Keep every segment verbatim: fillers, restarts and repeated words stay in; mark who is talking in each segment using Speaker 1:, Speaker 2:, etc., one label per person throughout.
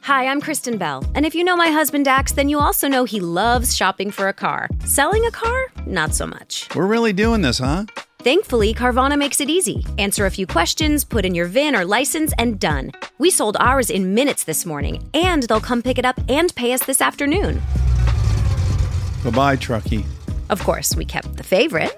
Speaker 1: Hi, I'm Kristen Bell, and if you know my husband Dax, then you also know he loves shopping for a car. Selling a car? Not so much.
Speaker 2: We're really doing this, huh?
Speaker 1: Thankfully, Carvana makes it easy. Answer a few questions, put in your V I N or license, and done. We sold ours in minutes this morning, and they'll come pick it up and pay us this afternoon.
Speaker 2: Bye-bye, truckie.
Speaker 1: Of course, we kept the favorite.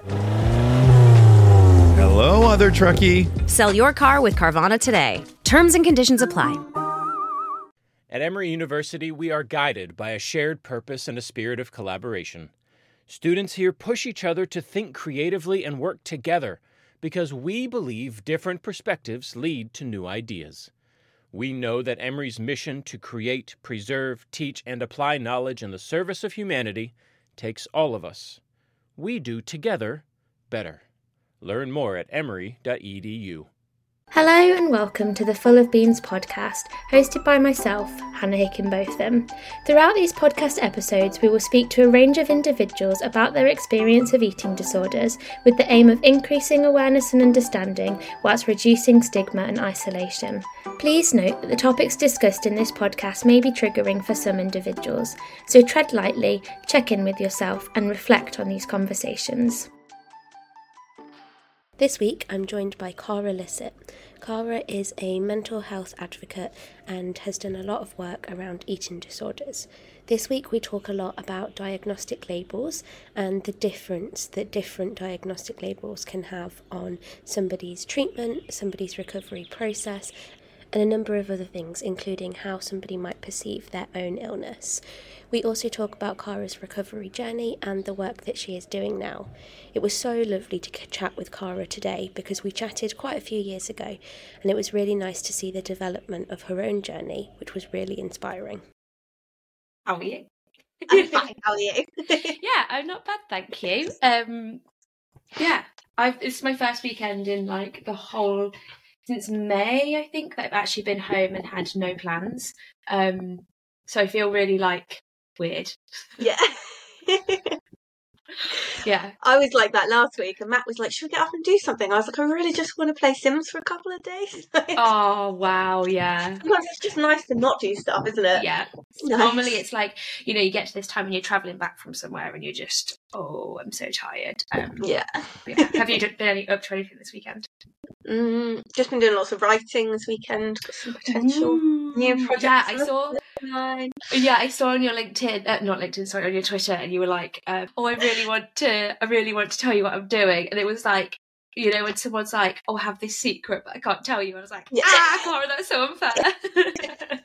Speaker 2: Hello, other truckie.
Speaker 1: Sell your car with Carvana today. Terms and conditions apply.
Speaker 3: At Emory University, we are guided by a shared purpose and a spirit of collaboration. Students here push each other to think creatively and work together because we believe different perspectives lead to new ideas. We know that Emory's mission to create, preserve, teach, and apply knowledge in the service of humanity takes all of us. We do together better. Learn more at emory dot e d u.
Speaker 4: Hello and welcome to the Full of Beans podcast, hosted by myself, Hannah Hickenbotham. Throughout these podcast episodes, we will speak to a range of individuals about their experience of eating disorders, with the aim of increasing awareness and understanding, whilst reducing stigma and isolation. Please note that the topics discussed in this podcast may be triggering for some individuals, so tread lightly, check in with yourself, and reflect on these conversations. This week, I'm joined by Cara Lissett. Cara is a mental health advocate and has done a lot of work around eating disorders. This week, we talk a lot about diagnostic labels and the difference that different diagnostic labels can have on somebody's treatment, somebody's recovery process, and a number of other things, including how somebody might perceive their own illness. We also talk about Cara's recovery journey and the work that she is doing now. It was so lovely to chat with Cara today because we chatted quite a few years ago, and it was really nice to see the development of her own journey, which was really inspiring.
Speaker 5: How are you?
Speaker 6: I'm fine. How are you?
Speaker 5: Yeah, I'm not bad, thank you. Um, yeah, I've, it's my first weekend in like the whole since May, I think, that I've actually been home and had no plans. Um, so I feel really like weird.
Speaker 6: Yeah.
Speaker 5: Yeah.
Speaker 6: I was like that last week, and Matt was like, should we get up and do something? I was like, I really just want to play Sims for a couple of days.
Speaker 5: Oh, wow, yeah.
Speaker 6: Sometimes it's just nice to not do stuff, isn't it?
Speaker 5: Yeah.
Speaker 6: Nice.
Speaker 5: Normally it's like, you know, you get to this time when you're travelling back from somewhere and you're just, oh, I'm so tired. Um,
Speaker 6: yeah.
Speaker 5: yeah. Have you been any, up to anything this weekend?
Speaker 6: Mm, just been doing lots of writing this weekend. Got some potential
Speaker 5: Ooh,
Speaker 6: new projects.
Speaker 5: Yeah, I saw. Yeah, I saw on your LinkedIn, uh, not LinkedIn, sorry, on your Twitter, and you were like, um, "Oh, I really want to, I really want to tell you what I'm doing," and it was like, you know, when someone's like, "Oh, I have this secret, but I can't tell you," and I was like,
Speaker 6: yeah.
Speaker 5: "Ah, Cara, that's so unfair."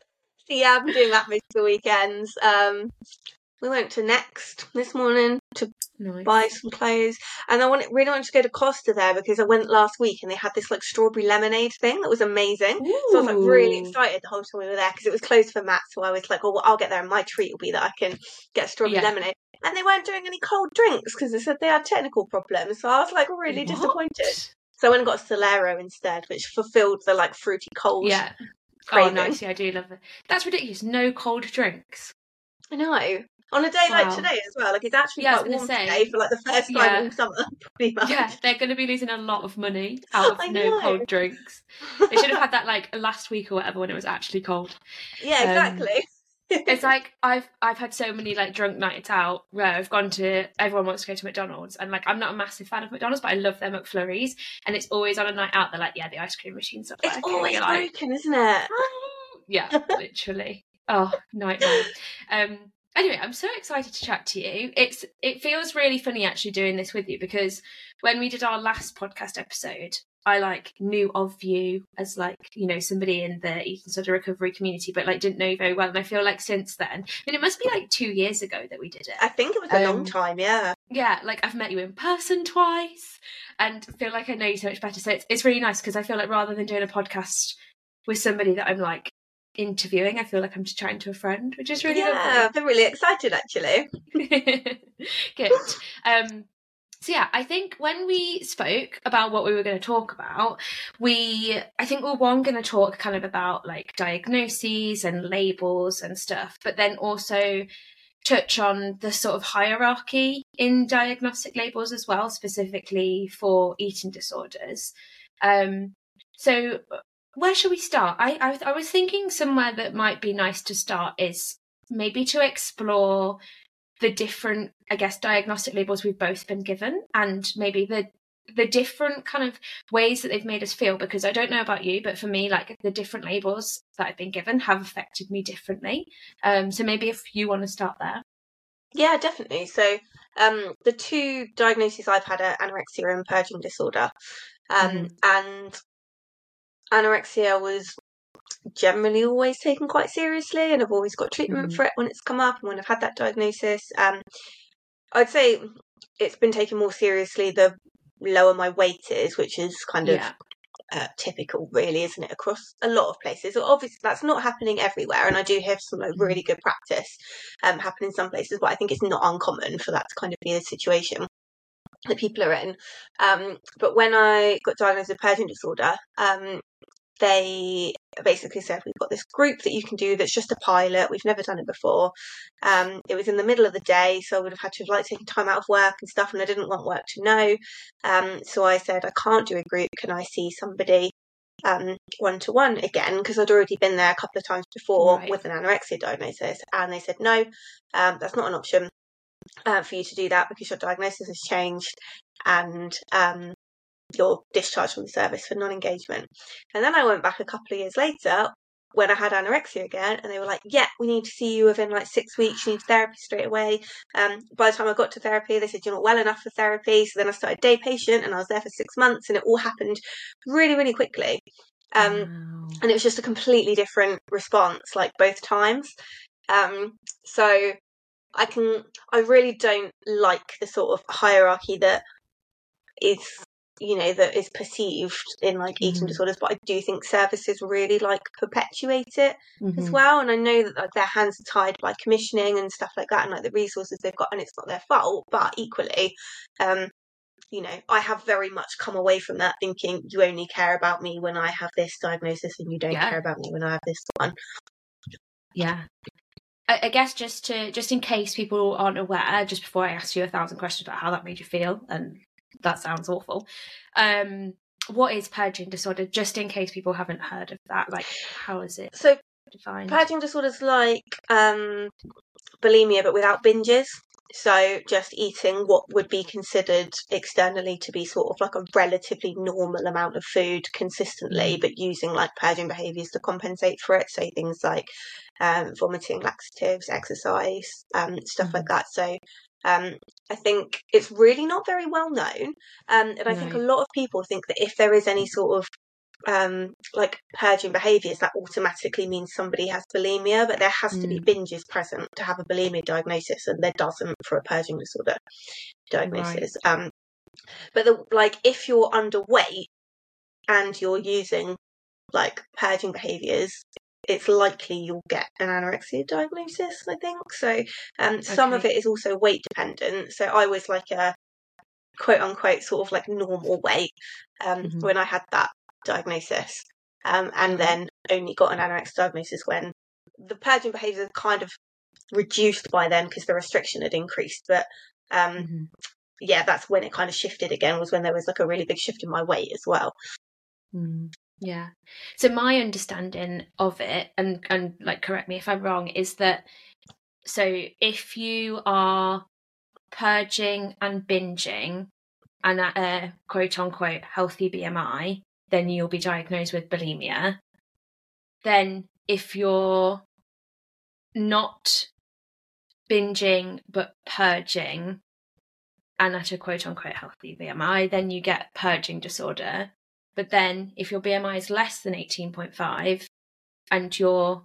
Speaker 6: So yeah, I've been doing that most of the weekends. Um, we went to Next this morning to
Speaker 5: Nice.
Speaker 6: buy some clothes, and I wanted, really wanted to go to Costa there because I went last week and they had this like strawberry lemonade thing that was amazing.
Speaker 5: Ooh.
Speaker 6: So I was like really excited the whole time we were there because it was closed for Matt. So I was like, oh, well, I'll get there and my treat will be that I can get strawberry
Speaker 5: Yeah.
Speaker 6: lemonade. And they weren't doing any cold drinks because they said they had technical problems. So I was like really
Speaker 5: What?
Speaker 6: disappointed. So I went and got a Solero instead, which fulfilled the like fruity cold.
Speaker 5: Yeah.
Speaker 6: craving.
Speaker 5: Oh, nice. Yeah, I do love it. That's ridiculous. No cold drinks.
Speaker 6: I know. On a day
Speaker 5: Wow.
Speaker 6: like today as well, like it's actually
Speaker 5: Yeah, I was
Speaker 6: quite warm
Speaker 5: gonna say,
Speaker 6: today for like the first time
Speaker 5: yeah.
Speaker 6: all summer, pretty much.
Speaker 5: Yeah, they're going to be losing a lot of money out of
Speaker 6: I
Speaker 5: no
Speaker 6: know.
Speaker 5: cold drinks. They should have had that like last week or whatever when it was actually cold.
Speaker 6: Yeah,
Speaker 5: Um,
Speaker 6: exactly.
Speaker 5: It's like I've I've had so many like drunk nights out where I've gone to everyone wants to go to McDonald's, and like I'm not a massive fan of McDonald's, but I love their McFlurries, and it's always on a night out. They're like, yeah, the ice cream machine's not
Speaker 6: It's
Speaker 5: working.
Speaker 6: always
Speaker 5: You're like,
Speaker 6: broken, isn't it?
Speaker 5: yeah, literally. Oh, nightmare. Um. Anyway, I'm so excited to chat to you. It's it feels really funny actually doing this with you because when we did our last podcast episode, I like knew of you as like, you know, somebody in the eating disorder recovery community, but like didn't know you very well. And I feel like since then, I mean, it must be like two years ago that we did it.
Speaker 6: I think it was a
Speaker 5: Um,
Speaker 6: long time, yeah.
Speaker 5: Yeah, like I've met you in person twice and feel like I know you so much better. So it's it's really nice because I feel like rather than doing a podcast with somebody that I'm like interviewing, I feel like I'm just chatting to a friend, which is really
Speaker 6: Yeah, I've been really excited actually.
Speaker 5: lovely. Good. Um, so yeah, I think when we spoke about what we were going to talk about, we, I think we we're one going to talk kind of about like diagnoses and labels and stuff, but then also touch on the sort of hierarchy in diagnostic labels as well, specifically for eating disorders. Um, so where shall we start? I, I I was thinking somewhere that might be nice to start is maybe to explore the different, I guess, diagnostic labels we've both been given, and maybe the the different kind of ways that they've made us feel. Because I don't know about you, but for me, like, the different labels that I've been given have affected me differently. Um, so maybe if you want to start there.
Speaker 6: Yeah, definitely. So um, the two diagnoses I've had are anorexia and purging disorder. Um,
Speaker 5: Mhm.
Speaker 6: And anorexia was generally always taken quite seriously, and I've always got treatment
Speaker 5: Mhm.
Speaker 6: for it when it's come up and when I've had that diagnosis. Um, I'd say it's been taken more seriously the lower my weight is, which is kind of
Speaker 5: Yeah.
Speaker 6: uh, typical, really, isn't it, across a lot of places. So obviously, that's not happening everywhere, and I do have some like really good practice um, happen in some places, but I think it's not uncommon for that to kind of be the situation that people are in. Um, but when I got diagnosed with purging disorder, um, they basically said, we've got this group that you can do that's just a pilot. We've never done it before. Um, it was in the middle of the day, so I would have had to have like taken time out of work and stuff, and I didn't want work to know. Um, so I said, I can't do a group. Can I see somebody um, one-to-one again? Because I'd already been there a couple of times before
Speaker 5: Right.
Speaker 6: with an anorexia diagnosis. And they said, no, um, that's not an option uh, for you to do that because your diagnosis has changed and um, you're discharged from the service for non-engagement. And then I went back a couple of years later when I had anorexia again, and they were like, yeah, we need to see you within like six weeks. You need therapy straight away. Um, by the time I got to therapy, they said, you're not well enough for therapy. So then I started day patient, and I was there for six months, and it all happened really, really quickly. Um,
Speaker 5: Wow.
Speaker 6: and it was just a completely different response, like both times. Um, so I can, I really don't like the sort of hierarchy that is, you know, that is perceived in like eating
Speaker 5: Mhm.
Speaker 6: disorders, but I do think services really like perpetuate it as
Speaker 5: Mhm.
Speaker 6: well. And I know that like their hands are tied by commissioning and stuff like that, and like the resources they've got, and it's not their fault. But equally, um, you know, I have very much come away from that thinking you only care about me when I have this diagnosis, and you don't
Speaker 5: Yeah.
Speaker 6: care about me when I have this one.
Speaker 5: Yeah. I, I guess just to just in case people aren't aware, just before I ask you a thousand questions about how that made you feel, and that sounds awful. Um, what is purging disorder? Just in case people haven't heard of that, like how is it
Speaker 6: So
Speaker 5: defined?
Speaker 6: purging disorders like um, bulimia, but without binges. So just eating what would be considered externally to be sort of like a relatively normal amount of food consistently,
Speaker 5: Mm.
Speaker 6: but using like purging behaviours to compensate for it. So things like um, vomiting, laxatives, exercise, um, stuff like that. So um, I think it's really not very well known. Um, and I think a
Speaker 5: No.
Speaker 6: lot of people think that if there is any sort of um like purging behaviours, that automatically means somebody has bulimia, but there has to be
Speaker 5: Mm.
Speaker 6: binges present to have a bulimia diagnosis, and there doesn't for a purging disorder diagnosis.
Speaker 5: Right.
Speaker 6: Um but the, like if you're underweight and you're using like purging behaviours, it's likely you'll get an anorexia diagnosis, I think. So um some of
Speaker 5: Okay.
Speaker 6: it is also weight dependent. So I was like a quote unquote sort of like normal weight um
Speaker 5: Mhm.
Speaker 6: when I had that diagnosis, um, and
Speaker 5: Right.
Speaker 6: then only got an anorexia diagnosis when the purging behaviours had kind of reduced by then because the restriction had increased. But um,
Speaker 5: Mhm.
Speaker 6: yeah, that's when it kind of shifted again, was when there was like a really big shift in my weight as well.
Speaker 5: Mm. Yeah. So my understanding of it, and and like correct me if I'm wrong, is that so if you are purging and binging and at a quote unquote healthy B M I, then you'll be diagnosed with bulimia. Then if you're not binging but purging and at a quote unquote healthy B M I, then you get purging disorder. But then if your B M I is less than eighteen point five and you're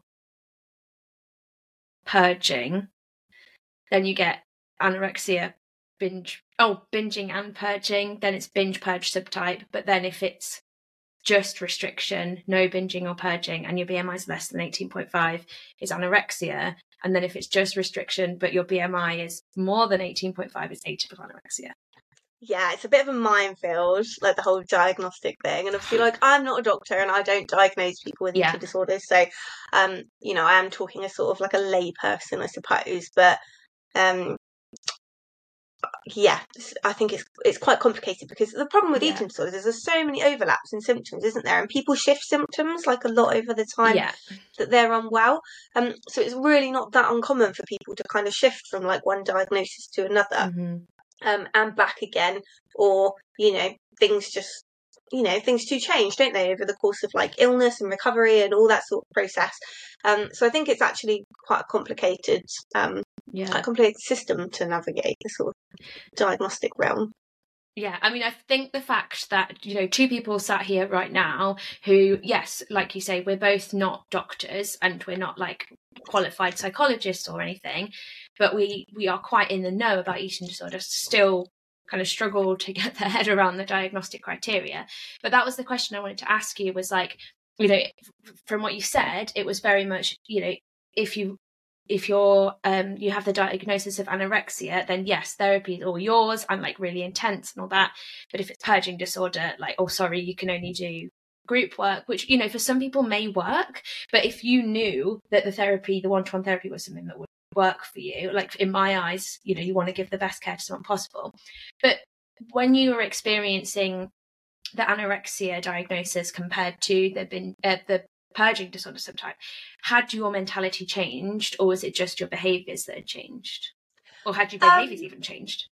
Speaker 5: purging, then you get anorexia, binge, oh, binging and purging, then it's binge purge subtype. But then if it's just restriction, no binging or purging, and your B M I is less than eighteen point five, is anorexia. And then if it's just restriction, but your B M I is more than eighteen point five, it's atypical anorexia.
Speaker 6: Yeah, it's a bit of a minefield, like the whole diagnostic thing. And obviously, like, I'm not a doctor and I don't diagnose people with
Speaker 5: Yeah.
Speaker 6: eating disorders. So, um, you know, I am talking as sort of like a lay person, I suppose. But um, yeah, I think it's it's quite complicated because the problem with
Speaker 5: Yeah.
Speaker 6: eating disorders is there's so many overlaps in symptoms, isn't there? And people shift symptoms like a lot over the time
Speaker 5: Yeah.
Speaker 6: that they're unwell. Um, so it's really not that uncommon for people to kind of shift from like one diagnosis to another,
Speaker 5: Mm-hmm.
Speaker 6: um, and back again, or you know, things just you know things do change, don't they, over the course of like illness and recovery and all that sort of process. Um, so I think it's actually quite a complicated, um,
Speaker 5: Yeah.
Speaker 6: quite a complicated system to navigate the sort of diagnostic realm.
Speaker 5: Yeah, I mean, I think the fact that, you know, two people sat here right now who, yes, like you say, we're both not doctors and we're not like qualified psychologists or anything, but we, we are quite in the know about eating disorders, still kind of struggle to get their head around the diagnostic criteria. But that was the question I wanted to ask you was like, you know, from what you said, it was very much, you know, if you if you're um you have the diagnosis of anorexia, then yes, therapy is all yours and like really intense and all that. But if it's purging disorder, like, oh sorry, you can only do group work, which, you know, for some people may work. But if you knew that the therapy, the one-to-one therapy was something that would work for you, like in my eyes, you know, you want to give the best care to someone possible. But when you were experiencing the anorexia diagnosis compared to the bin, uh, the purging disorder subtype, had your mentality changed, or was it just your behaviours that had changed, or had your behaviours um, even changed?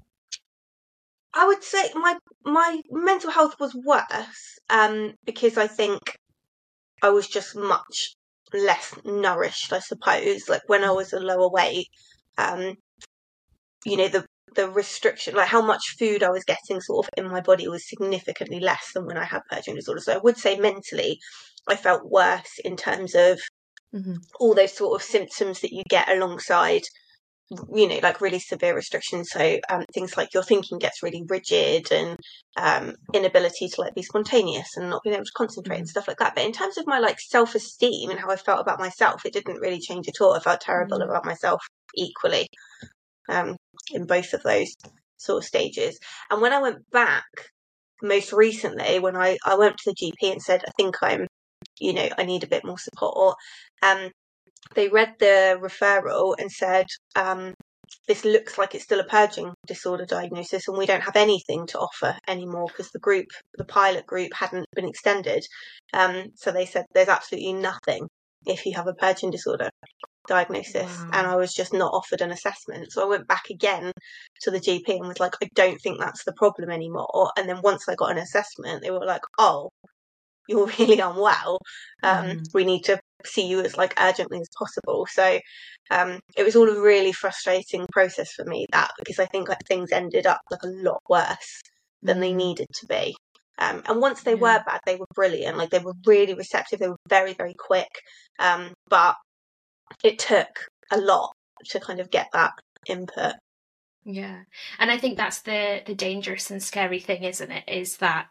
Speaker 6: I would say my my mental health was worse, um, because I think I was just much less nourished, I suppose. Like when I was a lower weight, um, you know, the the restriction, like how much food I was getting sort of in my body was significantly less than when I had purging disorder. So I would say mentally I felt worse in terms of mm-hmm. all those sort of symptoms that you get alongside, you know, like really severe restrictions. So um, things like your thinking gets really rigid and um, inability to like be spontaneous and not being able to concentrate mm-hmm. and stuff like that. But in terms of my like self-esteem and how I felt about myself, it didn't really change at all. I felt terrible mm-hmm. about myself equally. Um, in both of those sort of stages. And when I went back most recently, when I, I went to the G P and said, I think I'm, you know, I need a bit more support, um, they read the referral and said, um, this looks like it's still a purging disorder diagnosis and we don't have anything to offer anymore because the group, the pilot group hadn't been extended. Um, so they said there's absolutely nothing if you have a purging disorder diagnosis. Wow. And I was just not offered an assessment. So I went back again to the G P and was like, I don't think that's the problem anymore. And then once I got an assessment, they were like, oh, you're really unwell. Um, mm. We need to see you as like urgently as possible. So um, it was all a really frustrating process for me, that, because I think like things ended up like a lot worse than mm. they needed to be. Um, and once they yeah. were bad, they were brilliant. Like they were really receptive. They were very, very quick. Um, but it took a lot to kind of get that input.
Speaker 5: Yeah. And I think that's the the dangerous and scary thing, isn't it? Is that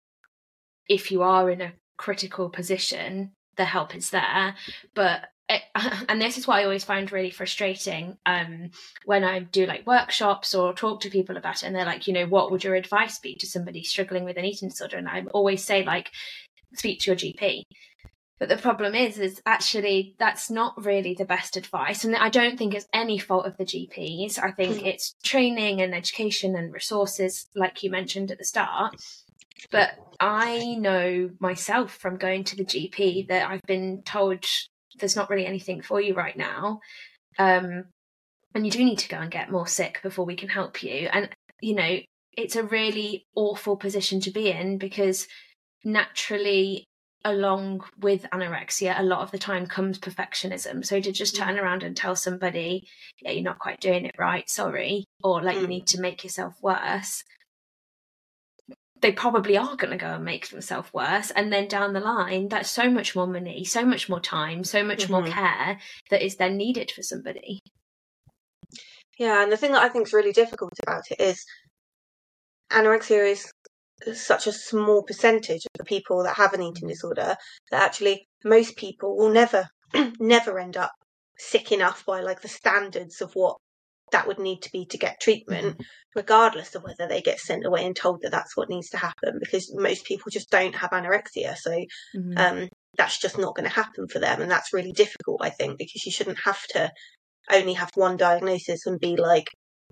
Speaker 5: if you are in a critical position, the help is there. But it, and this is what I always find really frustrating um, when I do like workshops or talk to people about it, and they're like, you know, what would your advice be to somebody struggling with an eating disorder? And I always say, like, speak to your G P. But the problem is, is actually that's not really the best advice. And I don't think it's any fault of the G Ps. I think mm. it's training and education and resources, like you mentioned at the start. But I know myself from going to the G P that I've been told there's not really anything for you right now. Um, and you do need to go and get more sick before we can help you. And, you know, it's a really awful position to be in, because naturally, along with anorexia, a lot of the time comes perfectionism. So to just turn around and tell somebody, yeah, you're not quite doing it right, sorry, or like mm. you need to make yourself worse, they probably are going to go and make themselves worse. And then down the line, that's so much more money, so much more time, so much mm-hmm. more care that is then needed for somebody.
Speaker 6: Yeah, and the thing that I think is really difficult about it is anorexia is such a small percentage of the people that have an eating disorder that actually most people will never never end up sick enough by like the standards of what that would need to be to get treatment, mm-hmm. regardless of whether they get sent away and told that that's what needs to happen, because most people just don't have anorexia. So mm-hmm. um, that's just not going to happen for them. And that's really difficult, I think, because you shouldn't have to only have one diagnosis and be like,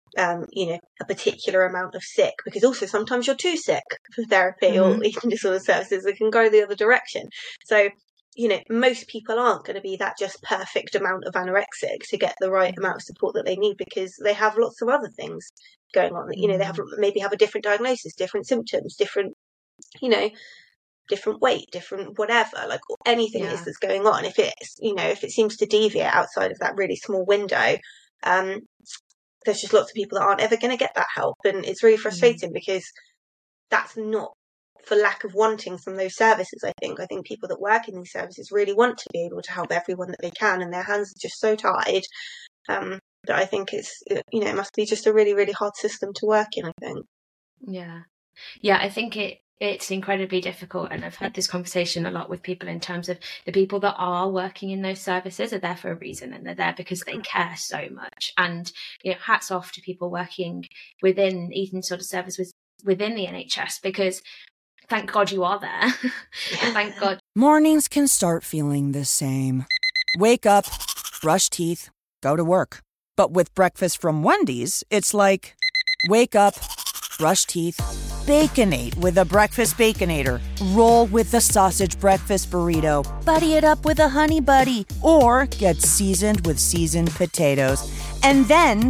Speaker 6: um, you know, a particular amount of sick, because also sometimes you're too sick for therapy
Speaker 5: Mm-hmm.
Speaker 6: or eating disorder services. It can go the other direction. So, you know, most people aren't going to be that just perfect amount of anorexic to get the right amount of support that they need, because they have lots of other things going on. You know, they have maybe have a different diagnosis, different symptoms, different, you know, different weight, different whatever, like anything
Speaker 5: Yeah.
Speaker 6: it is that's going on. If it's, you know, if it seems to deviate outside of that really small window, um, there's just lots of people that aren't ever going to get that help. And it's really frustrating mm. because that's not for lack of wanting from those services. I think, I think people that work in these services really want to be able to help everyone that they can, and their hands are just so tied. Um, that I think it's, you know, it must be just a really, really hard system to work in, I think.
Speaker 5: Yeah. Yeah, I think it, it's incredibly difficult, and I've had this conversation a lot with people in terms of the people that are working in those services are there for a reason, and they're there because they care so much. And, you know, hats off to people working within eating disorder services within the N H S, because thank God you are there. And thank God.
Speaker 7: Mornings can start feeling the same. Wake up, brush teeth, go to work. But with breakfast from Wendy's, it's like, wake up, brush teeth, Baconate with a breakfast Baconator. Roll with the sausage breakfast burrito. Buddy it up with a honey buddy. Or get seasoned with seasoned potatoes. And then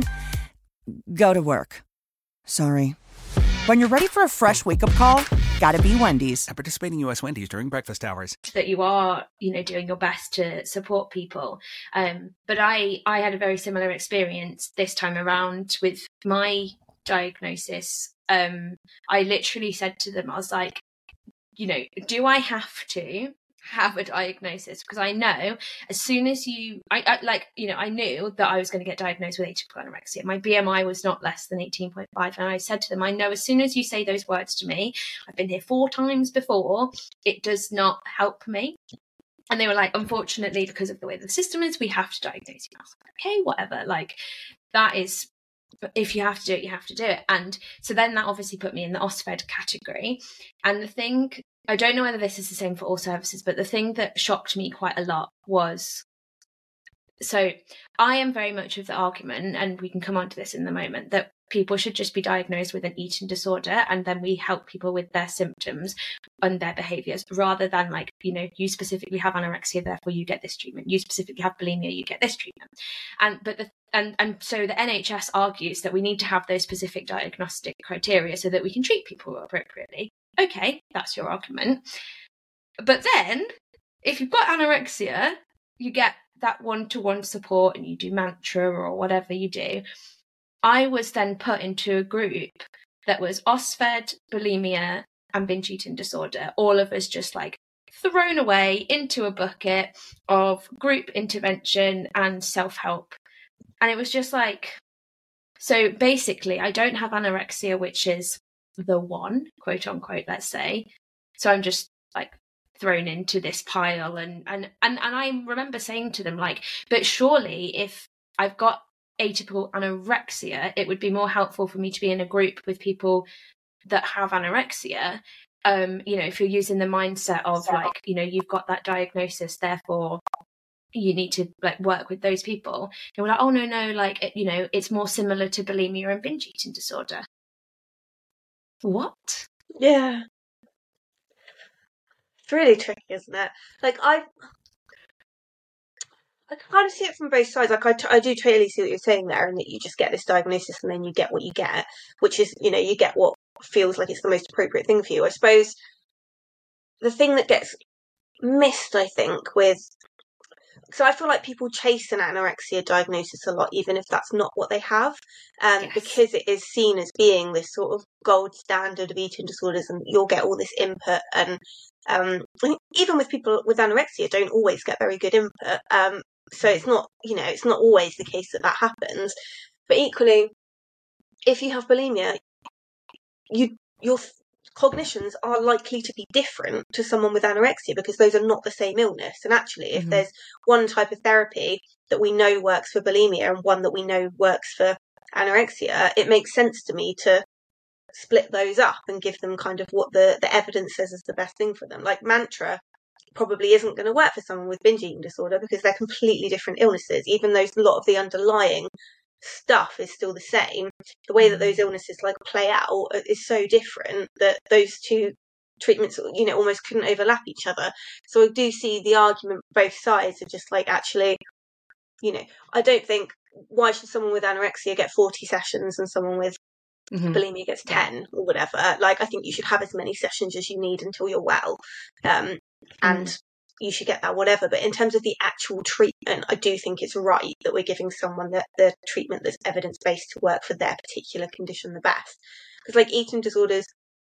Speaker 7: go to work. Sorry. When you're ready for a fresh wake-up call, gotta be Wendy's.
Speaker 8: At participating U S Wendy's during breakfast hours.
Speaker 5: That you are, you know, doing your best to support people. Um, but I, I had a very similar experience this time around with my diagnosis. Um, I literally said to them, I was like, you know, do I have to have a diagnosis? Because I know as soon as you, I, I like, you know, I knew that I was going to get diagnosed with atypical anorexia. My B M I was not less than eighteen point five. And I said to them, I know as soon as you say those words to me, I've been here four times before, it does not help me. And they were like, unfortunately, because of the way the system is, we have to diagnose you. I was like, okay, whatever. Like, that is, if you have to do it, you have to do it. And so then that obviously put me in the OSFED category. And the thing, I don't know whether this is the same for all services, but the thing that shocked me quite a lot was, so I am very much of the argument, and we can come on to this in the moment, that people should just be diagnosed with an eating disorder, and then we help people with their symptoms and their behaviours, rather than like, you know, you specifically have anorexia, therefore you get this treatment. You specifically have bulimia, you get this treatment. And but the and and so the N H S argues that we need to have those specific diagnostic criteria so that we can treat people appropriately. Okay, that's your argument. But then, if you've got anorexia, you get that one-to-one support and you do mantra or whatever you do. I was then put into a group that was OSFED, bulimia, and binge eating disorder. All of us just like thrown away into a bucket of group intervention and self-help. And it was just like, so basically, I don't have anorexia, which is the one, quote unquote, let's say. So I'm just like thrown into this pile. And, and, and, and I remember saying to them, like, but surely if I've got atypical anorexia, it would be more helpful for me to be in a group with people that have anorexia. Um, you know, if you're using the mindset of like, you know, you've got that diagnosis, therefore you need to like work with those people. They were like, oh no, no, like, it, you know, it's more similar to bulimia and binge eating disorder. What?
Speaker 6: Yeah. It's really tricky, isn't it? Like, I I kind of see it from both sides. Like, I, t- I do totally see what you're saying there, and that you just get this diagnosis and then you get what you get, which is, you know, you get what feels like it's the most appropriate thing for you. I suppose the thing that gets missed, I think, with... So I feel like people chase an anorexia diagnosis a lot, even if that's not what they have, um, yes. because it is seen as being this sort of gold standard of eating disorders, and you'll get all this input. And um, even with people with anorexia, don't always get very good input. Um, so it's not, you know, it's not always the case that that happens. But equally, if you have bulimia, you your cognitions are likely to be different to someone with anorexia, because those are not the same illness. And actually, if mm-hmm. there's one type of therapy that we know works for bulimia and one that we know works for anorexia, it makes sense to me to split those up and give them kind of what the, the evidence says is the best thing for them. Like mantra probably isn't going to work for someone with binge eating disorder because they're completely different illnesses, even though a lot of the underlying stuff is still the same. The way that those illnesses like play out is so different that those two treatments, you know, almost couldn't overlap each other. So I do see the argument both sides are just like, actually, you know, I don't think, why should someone with anorexia get forty sessions and someone with mm-hmm. bulimia gets ten or whatever? Like, I think you should have as many sessions as you need until you're well. Um, and mm. you should get that, whatever. But in terms of the actual treatment, I do think it's right that we're giving someone the, the treatment that's evidence-based to work for their particular condition the best. Because, like, eating disorders,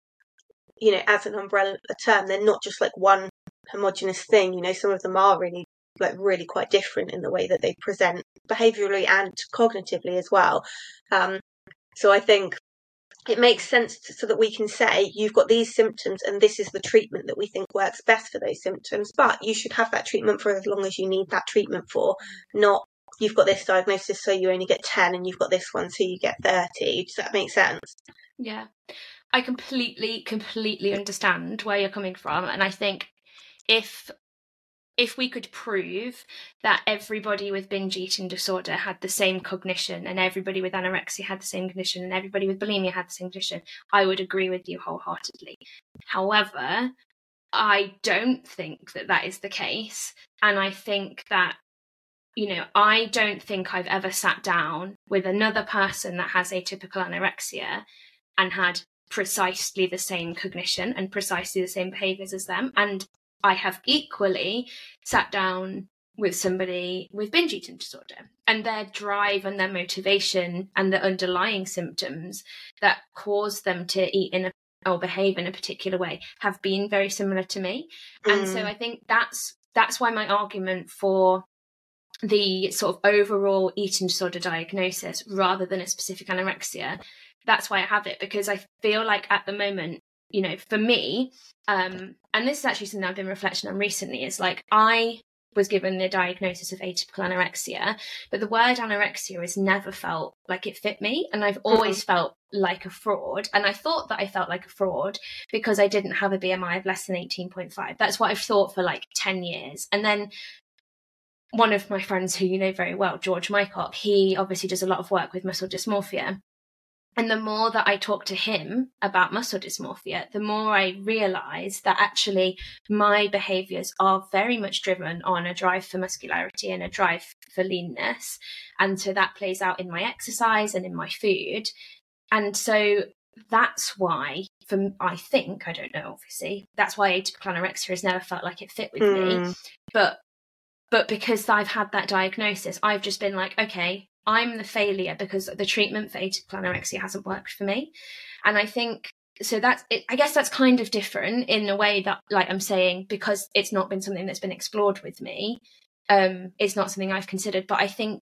Speaker 6: you know, as an umbrella term, they're not just, like, one homogenous thing. You know, some of them are really, like, really quite different in the way that they present behaviourally and cognitively as well. Um, so I think it makes sense to, so that we can say you've got these symptoms and this is the treatment that we think works best for those symptoms, but you should have that treatment for as long as you need that treatment for, not you've got this diagnosis so you only get ten and you've got this one so you get thirty. Does that make sense?
Speaker 5: Yeah, I completely, completely understand where you're coming from. And I think if if we could prove that everybody with binge eating disorder had the same cognition and everybody with anorexia had the same condition and everybody with bulimia had the same condition, I would agree with you wholeheartedly. However, I don't think that that is the case. And I think that, you know, I don't think I've ever sat down with another person that has atypical anorexia and had precisely the same cognition and precisely the same behaviours as them. And I have equally sat down with somebody with binge eating disorder, and their drive and their motivation and the underlying symptoms that cause them to eat in a, or behave in a particular way have been very similar to me. Mm. And so I think that's that's why my argument for the sort of overall eating disorder diagnosis rather than a specific anorexia, that's why I have it, because I feel like at the moment, you know, for me, um, and this is actually something I've been reflecting on recently, is like I was given the diagnosis of atypical anorexia, but the word anorexia has never felt like it fit me. And I've always mm-hmm. felt like a fraud. And I thought that I felt like a fraud because I didn't have a B M I of less than eighteen point five. That's what I've thought for like ten years. And then one of my friends who you know very well, George Mycott, he obviously does a lot of work with muscle dysmorphia. And the more that I talk to him about muscle dysmorphia, the more I realise that actually my behaviours are very much driven on a drive for muscularity and a drive for leanness. And so that plays out in my exercise and in my food. And so that's why, for I think, I don't know, obviously, that's why atypical anorexia has never felt like it fit with mm. me. But but because I've had that diagnosis, I've just been like, okay, I'm the failure because the treatment for atypical anorexia hasn't worked for me. And I think, so that's, it, I guess that's kind of different in a way that, like I'm saying, because it's not been something that's been explored with me, um, it's not something I've considered. But I think,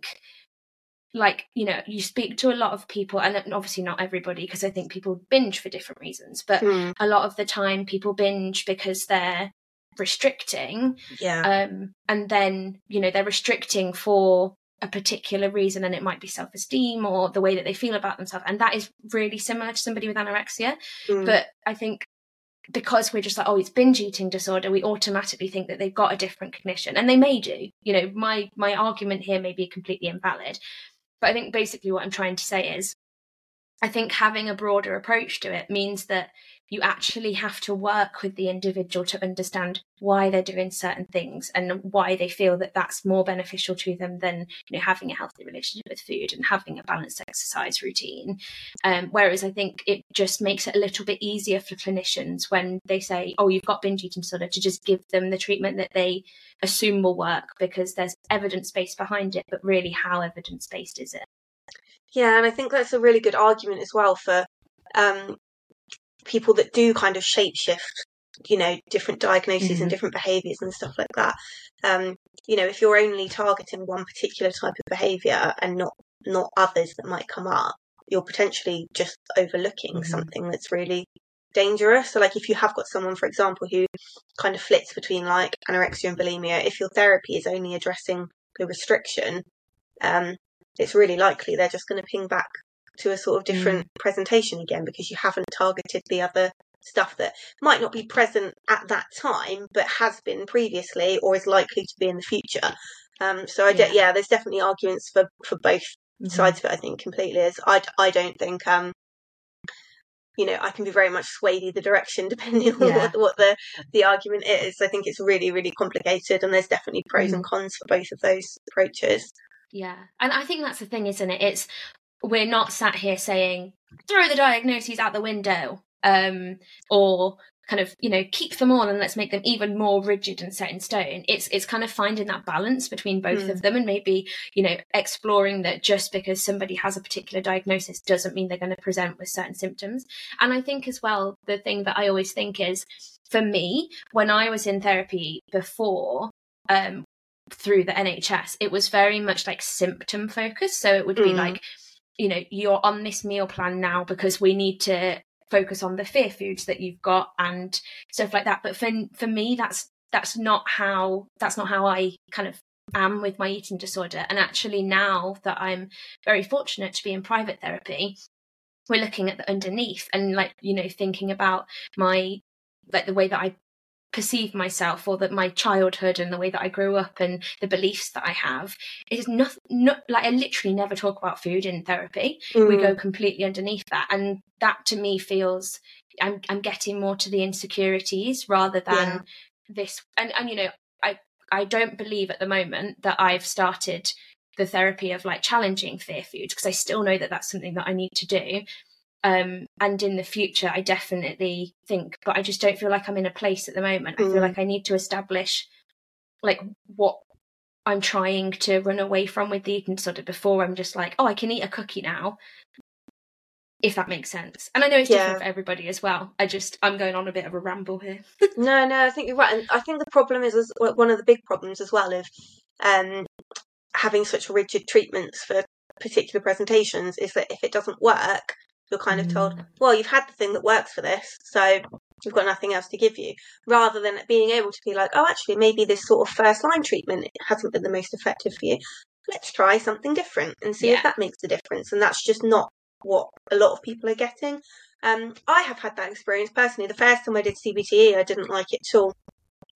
Speaker 5: like, you know, you speak to a lot of people, and obviously not everybody, because I think people binge for different reasons, but mm. a lot of the time people binge because they're restricting.
Speaker 6: Yeah.
Speaker 5: Um, and then, you know, they're restricting for a particular reason, and it might be self-esteem or the way that they feel about themselves, and that is really similar to somebody with anorexia. Mm. But I think because we're just like, oh, it's binge eating disorder, we automatically think that they've got a different condition, and they may do. You know, my my argument here may be completely invalid, but I think basically what I'm trying to say is I think having a broader approach to it means that you actually have to work with the individual to understand why they're doing certain things and why they feel that that's more beneficial to them than, you know, having a healthy relationship with food and having a balanced exercise routine. Um, whereas I think it just makes it a little bit easier for clinicians when they say, oh, you've got binge eating disorder, to just give them the treatment that they assume will work because there's evidence-based behind it. But really, how evidence-based is it?
Speaker 6: Yeah, and I think that's a really good argument as well for um, people that do kind of shapeshift, you know, different diagnoses mm-hmm. and different behaviours and stuff like that. Um, you know, if you're only targeting one particular type of behaviour and not not others that might come up, you're potentially just overlooking mm-hmm. something that's really dangerous. So, like, if you have got someone, for example, who kind of flits between like anorexia and bulimia, if your therapy is only addressing the restriction, um, it's really likely they're just going to ping back to a sort of different mm. presentation again, because you haven't targeted the other stuff that might not be present at that time, but has been previously or is likely to be in the future. Um, so I yeah. De- yeah, there's definitely arguments for, for both mm-hmm. sides of it, I think, completely. Is I, I don't think, um, you know, I can be very much swayed either direction depending on yeah. what, what the, the argument is. I think it's really, really complicated, and there's definitely pros mm. and cons for both of those approaches.
Speaker 5: Yeah. And I think that's the thing, isn't it? It's, we're not sat here saying, throw the diagnoses out the window, um, or kind of, you know, keep them all and let's make them even more rigid and set in stone. It's it's kind of finding that balance between both mm. of them, and maybe, you know, exploring that just because somebody has a particular diagnosis doesn't mean they're going to present with certain symptoms. And I think as well, the thing that I always think is, for me, when I was in therapy before, um, through the N H S, it was very much like symptom focused. So it would be mm. like, you know, you're on this meal plan now because we need to focus on the fear foods that you've got and stuff like that. But for for me, that's that's not how that's not how I kind of am with my eating disorder. And actually, now that I'm very fortunate to be in private therapy, we're looking at the underneath and, like, you know, thinking about my, like, the way that I perceive myself, or that my childhood and the way that I grew up and the beliefs that I have. Is not, not like, I literally never talk about food in therapy. Mm. We go completely underneath that, and that to me feels I'm I'm getting more to the insecurities rather than yeah. this. And and you know, I I don't believe at the moment that I've started the therapy of like challenging fear foods, because I still know that that's something that I need to do. Um, and in the future, I definitely think, but I just don't feel like I'm in a place at the moment. Mm. I feel like I need to establish like what I'm trying to run away from with the eating disorder before I'm just like, oh, I can eat a cookie now, if that makes sense. And I know it's yeah. different for everybody as well. I just, I'm going on a bit of a ramble here.
Speaker 6: no, no, I think you're right. And I think the problem is, is one of the big problems as well of um, having such rigid treatments for particular presentations is that if it doesn't work, you're kind of told, well, you've had the thing that works for this, so we've got nothing else to give you, rather than being able to be like, oh, actually, maybe this sort of first line treatment hasn't been the most effective for you. Let's try something different and see yeah. if that makes a difference. And that's just not what a lot of people are getting. Um, I have had that experience personally. The first time I did C B T E, I didn't like it at all.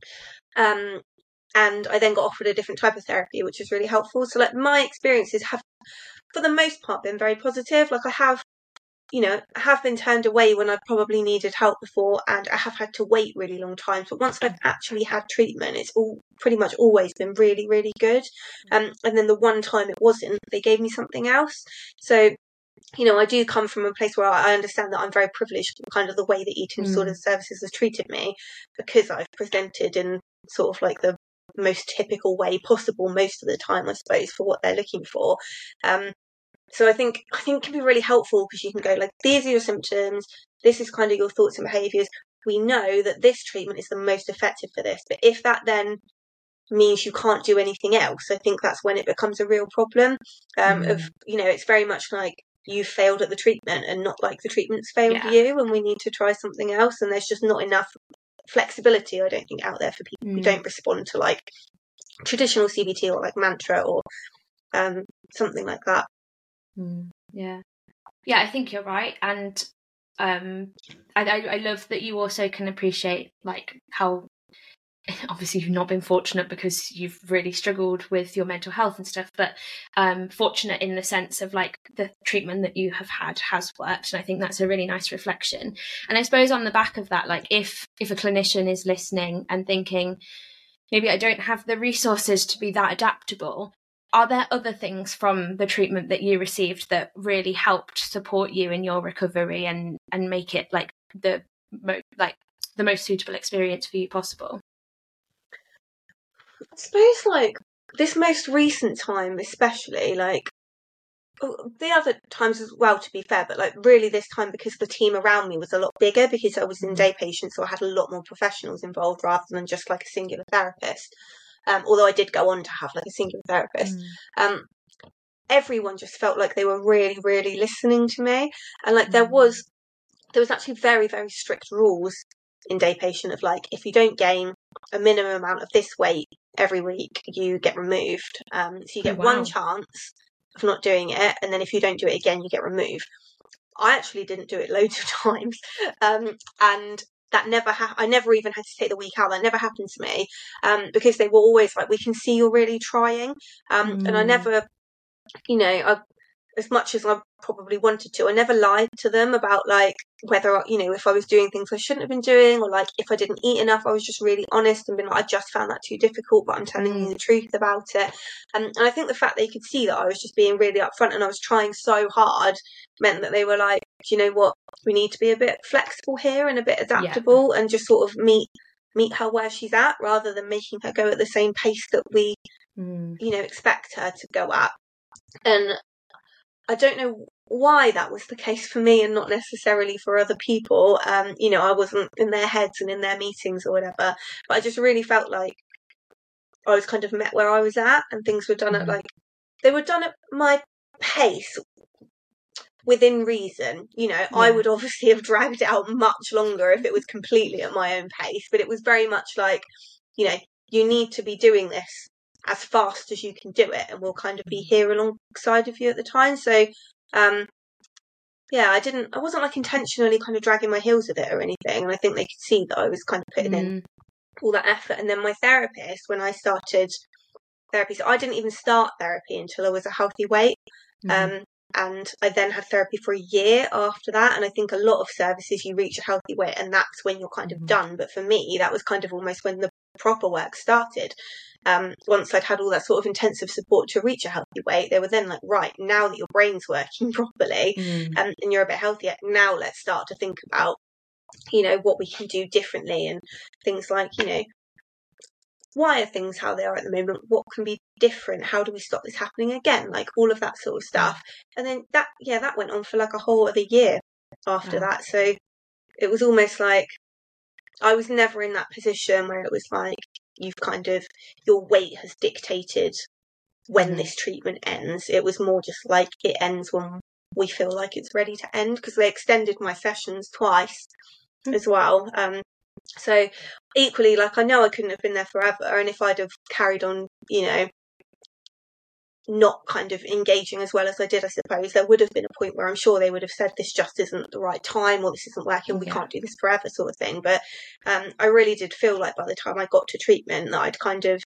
Speaker 6: Um, and I then got offered a different type of therapy, which was really helpful. So, like, my experiences have, for the most part, been very positive. Like, I have you know, I have been turned away when I probably needed help before, and I have had to wait really long times. But once I've actually had treatment, it's all pretty much always been really, really good. Um, and then the one time it wasn't, they gave me something else. So, you know, I do come from a place where I understand that I'm very privileged with kind of the way that eating disorder mm. services has treated me, because I've presented in sort of like the most typical way possible most of the time, I suppose, for what they're looking for. Um, So I think I think it can be really helpful, because you can go like, these are your symptoms, this is kind of your thoughts and behaviours. We know that this treatment is the most effective for this. But if that then means you can't do anything else, I think that's when it becomes a real problem. Um, mm. Of, you know, it's very much like you failed at the treatment and not like the treatment's failed yeah. you, and we need to try something else. And there's just not enough flexibility, I don't think, out there for people mm. who don't respond to like traditional C B T or like mantra or um, something like that.
Speaker 5: Yeah, yeah, I think you're right, and um, I, I I love that you also can appreciate like how obviously you've not been fortunate because you've really struggled with your mental health and stuff, but um, fortunate in the sense of like the treatment that you have had has worked, and I think that's a really nice reflection. And I suppose on the back of that, like if if a clinician is listening and thinking, maybe I don't have the resources to be that adaptable, are there other things from the treatment that you received that really helped support you in your recovery and, and make it like the mo- like the most suitable experience for you possible?
Speaker 6: I suppose like this most recent time, especially, like the other times as well, to be fair, but like really this time, because the team around me was a lot bigger, because I was in day patient, so I had a lot more professionals involved rather than just like a singular therapist. Um, although I did go on to have like a singular therapist, mm. um, everyone just felt like they were really, really listening to me. And like mm. there was, there was actually very, very strict rules in day patient of like, if you don't gain a minimum amount of this weight every week, you get removed. Um, so you get oh, wow. one chance of not doing it. And then if you don't do it again, you get removed. I actually didn't do it loads of times. Um, and That never ha- I never even had to take the week out. That never happened to me, um, because they were always like, we can see you're really trying. Um, mm. And I never, you know, I, as much as I probably wanted to, I never lied to them about like whether, you know, if I was doing things I shouldn't have been doing, or like if I didn't eat enough. I was just really honest and been like, I just found that too difficult, but I'm telling mm. you the truth about it. Um, and I think the fact they could see that I was just being really upfront and I was trying so hard meant that they were like, do you know what, we need to be a bit flexible here and a bit adaptable yeah. and just sort of meet meet her where she's at, rather than making her go at the same pace that we mm. you know, expect her to go at. And I don't know why that was the case for me and not necessarily for other people. Um, you know, I wasn't in their heads and in their meetings or whatever, but I just really felt like I was kind of met where I was at, and things were done mm. at like, they were done at my pace within reason. You know, yeah. I would obviously have dragged it out much longer if it was completely at my own pace, but it was very much like, you know, you need to be doing this as fast as you can do it, and we'll kind of be here alongside of you at the time. So um yeah, I didn't I wasn't like intentionally kind of dragging my heels with it or anything, and I think they could see that I was kind of putting mm. in all that effort. And then my therapist, when I started therapy, so I didn't even start therapy until I was a healthy weight. mm. um and I then had therapy for a year after that, and I think a lot of services you reach a healthy weight and that's when you're kind of mm. done, but for me that was kind of almost when the proper work started. Um, once I'd had all that sort of intensive support to reach a healthy weight, they were then like, right, now that your brain's working properly mm. um, and you're a bit healthier, now let's start to think about, you know, what we can do differently, and things like, you know, why are things how they are at the moment? What can be different? How do we stop this happening again? Like all of that sort of stuff. And then that, yeah, that went on for like a whole other year after oh. that. So it was almost like I was never in that position where it was like, you've kind of, your weight has dictated when mm. this treatment ends. It was more just like, it ends when we feel like it's ready to end, because they extended my sessions twice mm. as well. Um, so equally, like, I know I couldn't have been there forever, and if I'd have carried on, you know, not kind of engaging as well as I did, I suppose there would have been a point where I'm sure they would have said, this just isn't the right time, or this isn't working, yeah. we can't do this forever, sort of thing. But um, I really did feel like by the time I got to treatment that I'd kind of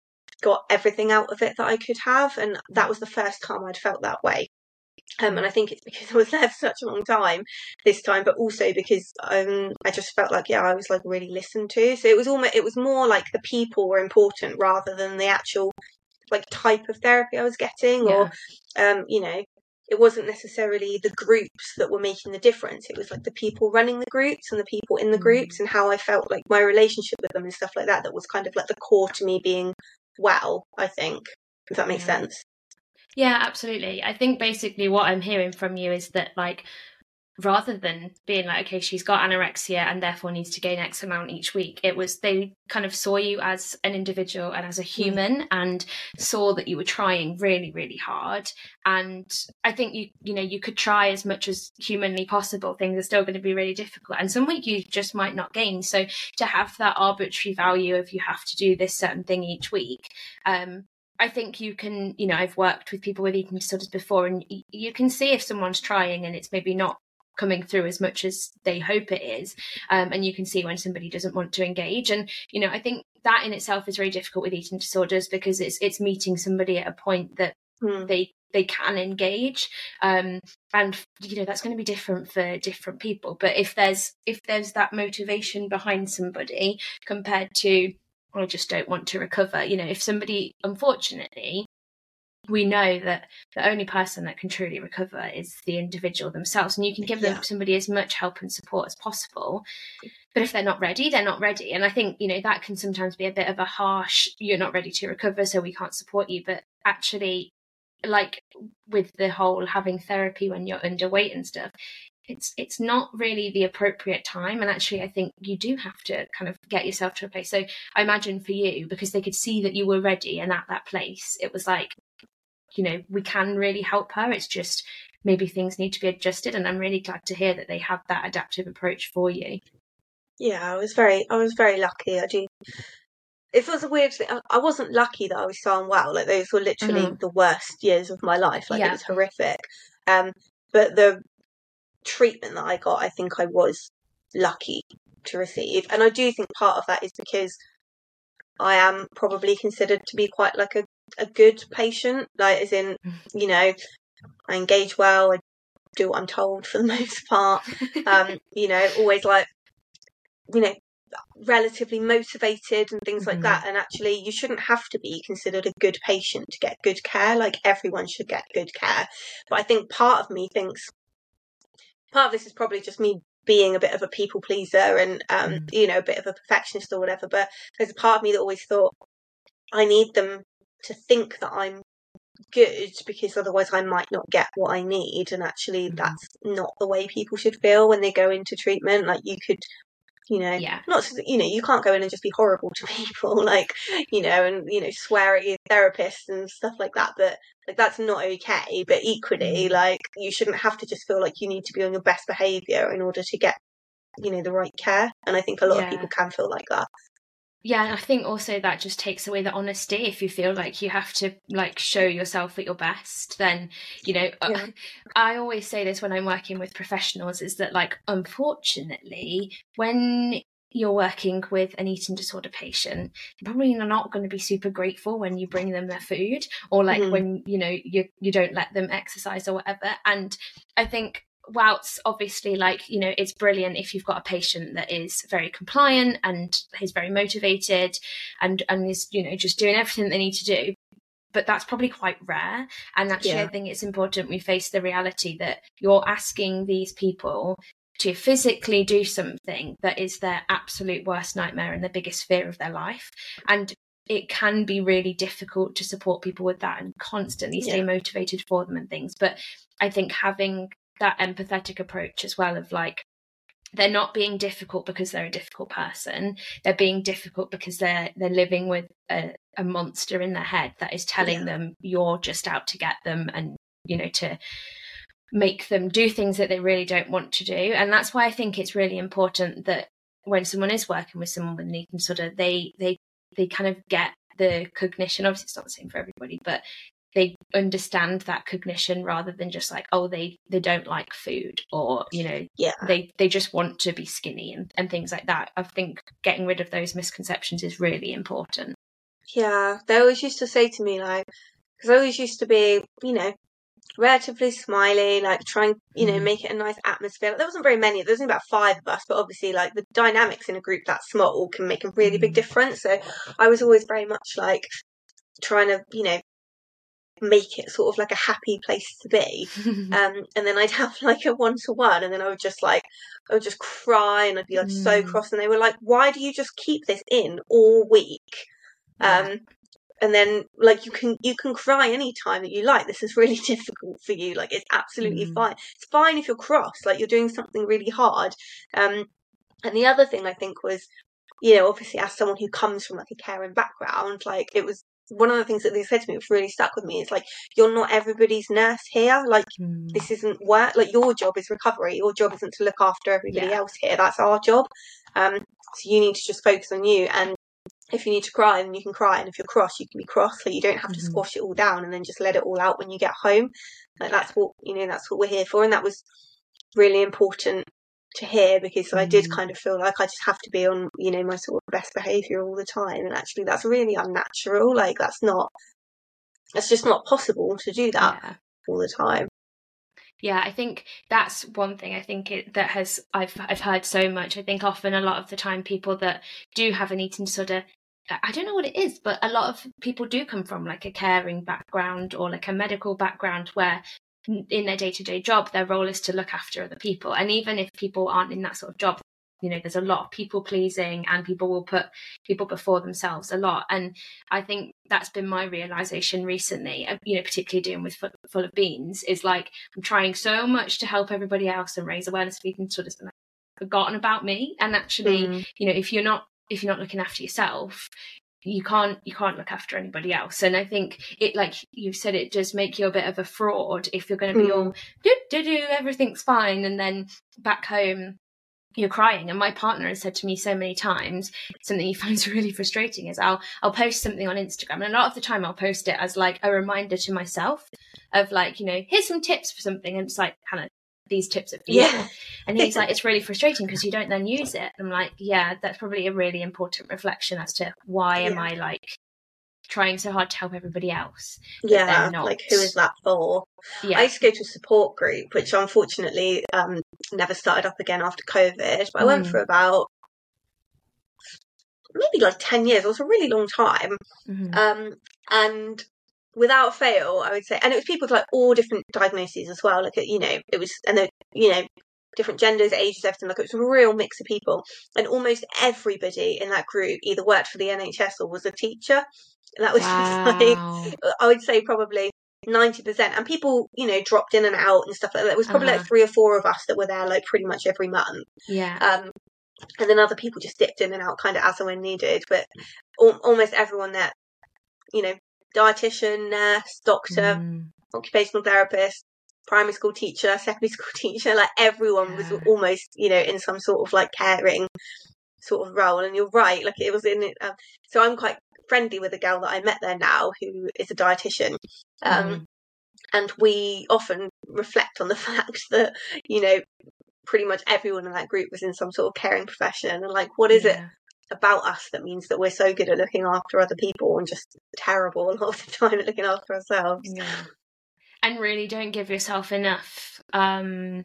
Speaker 6: got everything out of it that I could have, and that was the first time I'd felt that way. Um, and I think it's because I was there for such a long time this time, but also because um, I just felt like, yeah, I was like really listened to. So it was almost, it was more like the people were important rather than the actual like type of therapy I was getting, yeah. or um, you know, it wasn't necessarily the groups that were making the difference. It was like the people running the groups and the people in the mm. groups, and how I felt like my relationship with them and stuff like that. That was kind of like the core to me being well, I think, if that makes yeah. sense.
Speaker 5: Yeah, absolutely. I think basically what I'm hearing from you is that, like, rather than being like, okay, she's got anorexia and therefore needs to gain X amount each week, it was they kind of saw you as an individual and as a human mm. and saw that you were trying really, really hard. And I think you, you know, you could try as much as humanly possible. Things are still going to be really difficult, and some week you just might not gain. So to have that arbitrary value of you have to do this certain thing each week, um, I think you can, you know, I've worked with people with eating disorders before, and you can see if someone's trying and it's maybe not coming through as much as they hope it is. Um, and you can see when somebody doesn't want to engage. And, you know, I think that in itself is very difficult with eating disorders, because it's it's meeting somebody at a point that hmm. they they can engage. Um, and, you know, that's going to be different for different people. But if there's if there's that motivation behind somebody compared to, I just don't want to recover. You know, if somebody, unfortunately, we know that the only person that can truly recover is the individual themselves, and you can give them yeah. somebody as much help and support as possible. But if they're not ready, they're not ready. And I think, you know, that can sometimes be a bit of a harsh, you're not ready to recover, so we can't support you. But actually, like with the whole having therapy when you're underweight and stuff, It's it's not really the appropriate time. And actually, I think you do have to kind of get yourself to a place. So I imagine for you, because they could see that you were ready and at that place, it was like, you know, we can really help her. It's just maybe things need to be adjusted. And I'm really glad to hear that they had that adaptive approach for you.
Speaker 6: Yeah, I was very, I was very lucky. I do. It was a weird thing. I wasn't lucky that I was so unwell. Like, those were literally mm-hmm. the worst years of my life. Like yeah. it was horrific. Um, but the treatment that I got, I think I was lucky to receive. And I do think part of that is because I am probably considered to be quite like a, a good patient, like as in, you know, I engage well. I do what I'm told for the most part. Um, you know, always like, you know, relatively motivated and things mm-hmm. like that. And actually, you shouldn't have to be considered a good patient to get good care. Like, everyone should get good care. But I think part of me thinks, part of this is probably just me being a bit of a people pleaser and, um, mm. you know, a bit of a perfectionist or whatever. But there's a part of me that always thought, I need them to think that I'm good, because otherwise I might not get what I need. And actually, mm. that's not the way people should feel when they go into treatment. Like, you could, you know,
Speaker 5: yeah.
Speaker 6: not, you know, you can't go in and just be horrible to people, like, you know, and, you know, swear at your therapist and stuff like that. But, like, that's not okay. But equally, mm. like, you shouldn't have to just feel like you need to be on your best behaviour in order to get, you know, the right care. And I think a lot yeah. of people can feel like that.
Speaker 5: Yeah, and I think also that just takes away the honesty. If you feel like you have to, like, show yourself at your best, then, you know, yeah. I always say this when I'm working with professionals, is that, like, unfortunately, when you're working with an eating disorder patient, you're probably not going to be super grateful when you bring them their food, or, like, mm. when, you know, you you don't let them exercise or whatever. And I think, whilst obviously, like, you know, it's brilliant if you've got a patient that is very compliant and is very motivated and and is, you know, just doing everything they need to do, but that's probably quite rare. And actually, yeah. I think it's important we face the reality that you're asking these people to physically do something that is their absolute worst nightmare and the biggest fear of their life. And it can be really difficult to support people with that and constantly stay yeah. motivated for them and things. But I think having that empathetic approach as well, of, like, they're not being difficult because they're a difficult person, they're being difficult because they're they're living with a, a monster in their head that is telling yeah. them you're just out to get them, and, you know, to make them do things that they really don't want to do. And that's why I think it's really important that when someone is working with someone with an eating disorder, they they they kind of get the cognition. Obviously it's not the same for everybody, but they understand that cognition, rather than just like, oh, they they don't like food, or, you know,
Speaker 6: yeah.
Speaker 5: they they just want to be skinny and, and things like that. I think getting rid of those misconceptions is really important.
Speaker 6: Yeah, they always used to say to me, like, because I always used to be, you know, relatively smiley, like, trying, you know, mm. make it a nice atmosphere. There wasn't very many, there was only about five of us, but obviously, like, the dynamics in a group that small can make a really mm. big difference. So I was always very much like trying to, you know, make it sort of like a happy place to be. um and then I'd have like a one-to-one, and then I would just like I would just cry, and I'd be like mm. so cross, and they were like, why do you just keep this in all week? yeah. um and then, like, you can you can cry any time that you like. This is really difficult for you, like, it's absolutely mm. fine. It's fine if you're cross, like, you're doing something really hard. Um and the other thing I think was, you know, obviously as someone who comes from like a caring background, like, it was one of the things that they said to me, which really stuck with me, is like, you're not everybody's nurse here. Like, mm. this isn't work. Like, your job is recovery. Your job isn't to look after everybody yeah. else here. That's our job. Um, so you need to just focus on you. And if you need to cry, then you can cry. And if you're cross, you can be cross. So you don't have to mm-hmm. squash it all down and then just let it all out when you get home. Like, that's what, you know, that's what we're here for. And that was really important to hear, because I did kind of feel like I just have to be on, you know, my sort of best behaviour all the time, and actually that's really unnatural. Like, that's not, it's just not possible to do that yeah. all the time.
Speaker 5: Yeah, I think that's one thing I think it, that has I've I've heard so much. I think often a lot of the time people that do have an eating disorder, I don't know what it is, but a lot of people do come from like a caring background or like a medical background, where in their day-to-day job their role is to look after other people. And even if people aren't in that sort of job, you know, there's a lot of people pleasing, and people will put people before themselves a lot. And I think that's been my realization recently, you know, particularly doing with Full, Full of Beans, is like, I'm trying so much to help everybody else and raise awareness of eating disorders, and I've forgotten about me. And actually, mm. you know, if you're not if you're not looking after yourself, you can't you can't look after anybody else. And I think it, like you said, it does make you a bit of a fraud if you're going to be mm. all do do do everything's fine, and then back home you're crying. And my partner has said to me so many times, something he finds really frustrating is I'll I'll post something on Instagram, and a lot of the time I'll post it as like a reminder to myself of like, you know, here's some tips for something, and it's like, Hannah, these tips are for you.
Speaker 6: Yeah.
Speaker 5: And he's like, it's really frustrating because you don't then use it. I'm like, yeah, that's probably a really important reflection as to why yeah. am I like trying so hard to help everybody else.
Speaker 6: Yeah, like who is that for?
Speaker 5: Yeah.
Speaker 6: I used to go to a support group, which unfortunately um, never started up again after COVID. But I went
Speaker 5: Mm.
Speaker 6: for about maybe like ten years. It was a really long time.
Speaker 5: Mhm.
Speaker 6: Um, and without fail, I would say, and it was people with like all different diagnoses as well. Like, you know, it was, and they, you know, different genders, ages, everything. Like, it was a real mix of people. And almost everybody in that group either worked for the N H S or was a teacher. And that was
Speaker 5: Wow.
Speaker 6: just like, I would say probably ninety percent. And people, you know, dropped in and out and stuff like that. There was probably
Speaker 5: Uh-huh.
Speaker 6: like three or four of us that were there like pretty much every month.
Speaker 5: Yeah.
Speaker 6: Um, and then other people just dipped in and out kind of as and when needed. But al- almost everyone there, you know, dietitian, nurse, doctor,
Speaker 5: Mm.
Speaker 6: occupational therapist, primary school teacher, secondary school teacher, like everyone was
Speaker 5: Yeah.
Speaker 6: almost, you know, in some sort of like caring sort of role. And you're right, like it was in it. Um, so I'm quite friendly with a girl that I met there now who is a dietitian. Um,
Speaker 5: Mhm.
Speaker 6: and we often reflect on the fact that, you know, pretty much everyone in that group was in some sort of caring profession, and like, what is it
Speaker 5: Yeah.
Speaker 6: about us that means that we're so good at looking after other people and just terrible a lot of the time at looking after ourselves?
Speaker 5: Yeah. And really don't give yourself enough, um,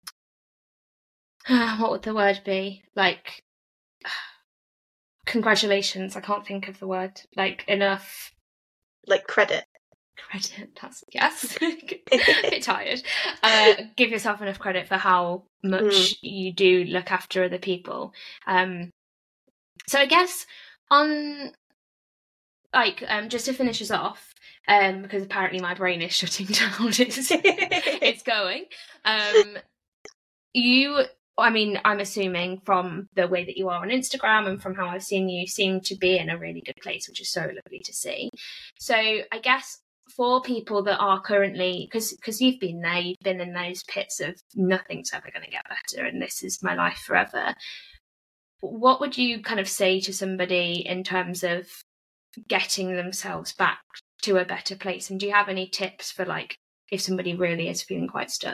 Speaker 5: what would the word be? Like, congratulations, I can't think of the word. Like, enough
Speaker 6: Like credit.
Speaker 5: credit, that's, yes, a bit tired. Uh, give yourself enough credit for how much
Speaker 6: Mm.
Speaker 5: you do look after other people. Um, so I guess on, like, um, just to finish us off, um, because apparently my brain is shutting down, it's, it's going. Um, you, I mean, I'm assuming from the way that you are on Instagram and from how I've seen you, seem to be in a really good place, which is so lovely to see. So I guess for people that are currently, because because you've been there, you've been in those pits of nothing's ever going to get better and this is my life forever. What would you kind of say to somebody in terms of getting themselves back to a better place? And do you have any tips for, like, if somebody really is feeling quite stuck?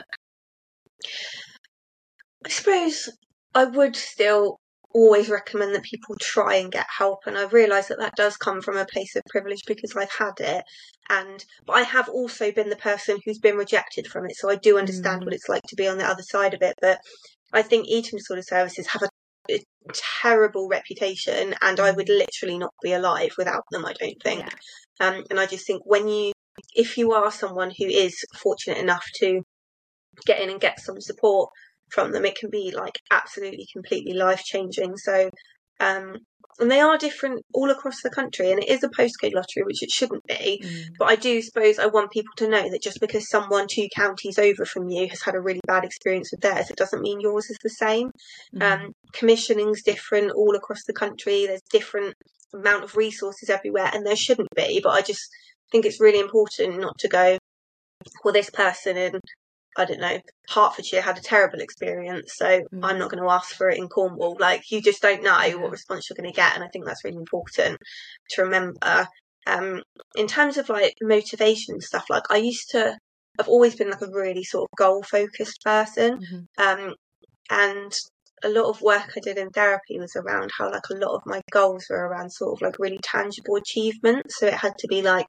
Speaker 6: I suppose I would still always recommend that people try and get help, and I realise that that does come from a place of privilege because I've had it, and but I have also been the person who's been rejected from it, so I do understand
Speaker 5: Mm.
Speaker 6: what it's like to be on the other side of it. But I think eating disorder services have a, a terrible reputation, and I would literally not be alive without them, I don't think.
Speaker 5: Yeah.
Speaker 6: Um, and I just think when you, if you are someone who is fortunate enough to get in and get some support from them, it can be like absolutely completely life changing. So um and they are different all across the country, and it is a postcode lottery, which it shouldn't be.
Speaker 5: Mm.
Speaker 6: But I do suppose I want people to know that just because someone two counties over from you has had a really bad experience with theirs, it doesn't mean yours is the same.
Speaker 5: Mm.
Speaker 6: Um commissioning's different all across the country, there's different amount of resources everywhere, and there shouldn't be. But I just think it's really important not to go, well, this person in, I don't know, Hertfordshire had a terrible experience, so
Speaker 5: Mm.
Speaker 6: I'm not going to ask for it in Cornwall. Like, you just don't know
Speaker 5: Yeah.
Speaker 6: what response you're going to get, and I think that's really important to remember. Um, in terms of like motivation and stuff, like I used to, I've always been like a really sort of goal focused person,
Speaker 5: Mhm.
Speaker 6: um, and a lot of work I did in therapy was around how like a lot of my goals were around sort of like really tangible achievements. So it had to be like,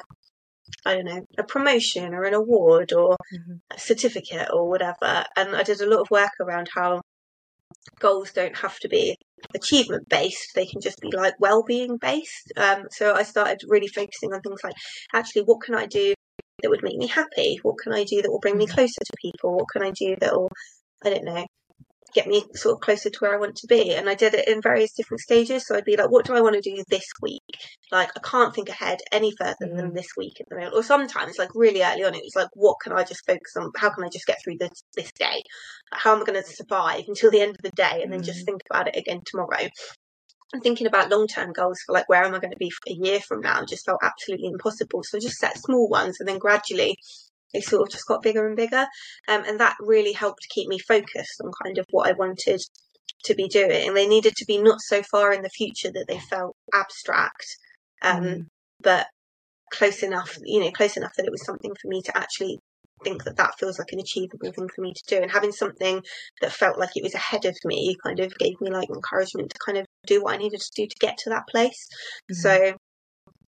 Speaker 6: I don't know, a promotion or an award or
Speaker 5: Mhm.
Speaker 6: a certificate or whatever. And I did a lot of work around how goals don't have to be achievement based, they can just be like well-being based. Um, so I started really focusing on things like, actually, what can I do that would make me happy? What can I do that will bring me
Speaker 5: Mhm.
Speaker 6: closer to people? What can I do that will, I don't know, get me sort of closer to where I want to be? And I did it in various different stages. So I'd be like, what do I want to do this week? Like, I can't think ahead any further
Speaker 5: Mhm.
Speaker 6: than this week at the moment. Or sometimes, like really early on, it was like, what can I just focus on? How can I just get through this this day? How am I going to survive until the end of the day, and then just
Speaker 5: Mhm.
Speaker 6: think about it again tomorrow? And thinking about long-term goals for like, where am I going to be for a year from now, just felt absolutely impossible. So I just set small ones, and then gradually they sort of just got bigger and bigger. Um, and that really helped keep me focused on kind of what I wanted to be doing. And they needed to be not so far in the future that they felt abstract, um,
Speaker 5: Mm.
Speaker 6: but close enough, you know, close enough that it was something for me to actually think that that feels like an achievable thing for me to do. And having something that felt like it was ahead of me kind of gave me like encouragement to kind of do what I needed to do to get to that place.
Speaker 5: Mhm.
Speaker 6: So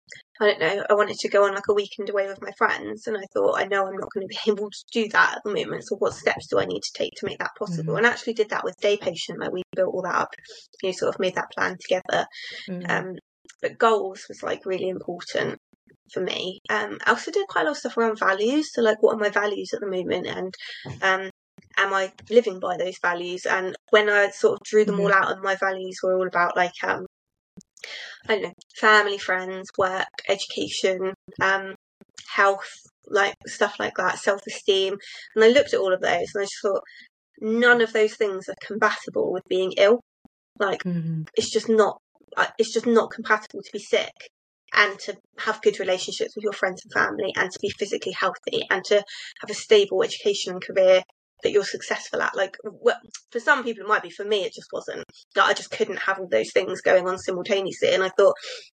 Speaker 6: I don't know, I wanted to go on like a weekend away with my friends, and I thought, I know I'm not going to be able to do that at the moment, so what steps do I need to take to make that possible? Mm. And actually did that with Day Patient, like we built all that up, you know, sort of made that plan together. Mm. Um, but goals was like really important for me. Um, I also did quite a lot of stuff around values, so like what are my values at the moment, and um, am I living by those values? And when I sort of drew them mm. all out, and my values were all about like um I don't know, family, friends, work, education, um, health, like stuff like that, self-esteem. And I looked at all of those and I just thought, none of those things are compatible with being ill. Like, mm-hmm. it's just not, it's just not compatible to be sick and to have good relationships with your friends and family and to be physically healthy and to have a stable education and career that you're successful at. Like, well, for some people it might be, for me it just wasn't. Like, I just couldn't have all those things going on simultaneously. And I thought,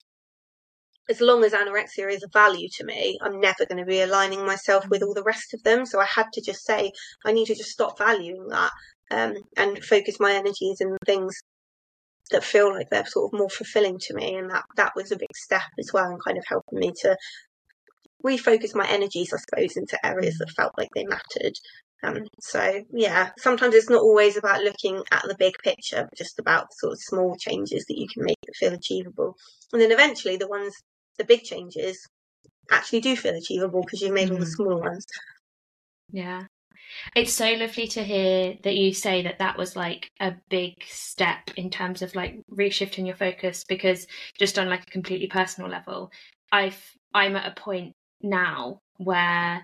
Speaker 6: as long as anorexia is a value to me, I'm never going to be aligning myself with all the rest of them. So I had to just say, I need to just stop valuing that um, and focus my energies in things that feel like they're sort of more fulfilling to me. And that that was a big step as well, and kind of helping me to refocus my energies, I suppose, into areas that felt like they mattered. Um, so yeah, sometimes it's not always about looking at the big picture, but just about sort of small changes that you can make that feel achievable. And then eventually the ones, the big changes actually do feel achievable because you've made mm. all the small ones.
Speaker 5: Yeah. It's so lovely to hear that you say that that was like a big step in terms of like reshifting your focus, because just on like a completely personal level, I've, I'm at a point now where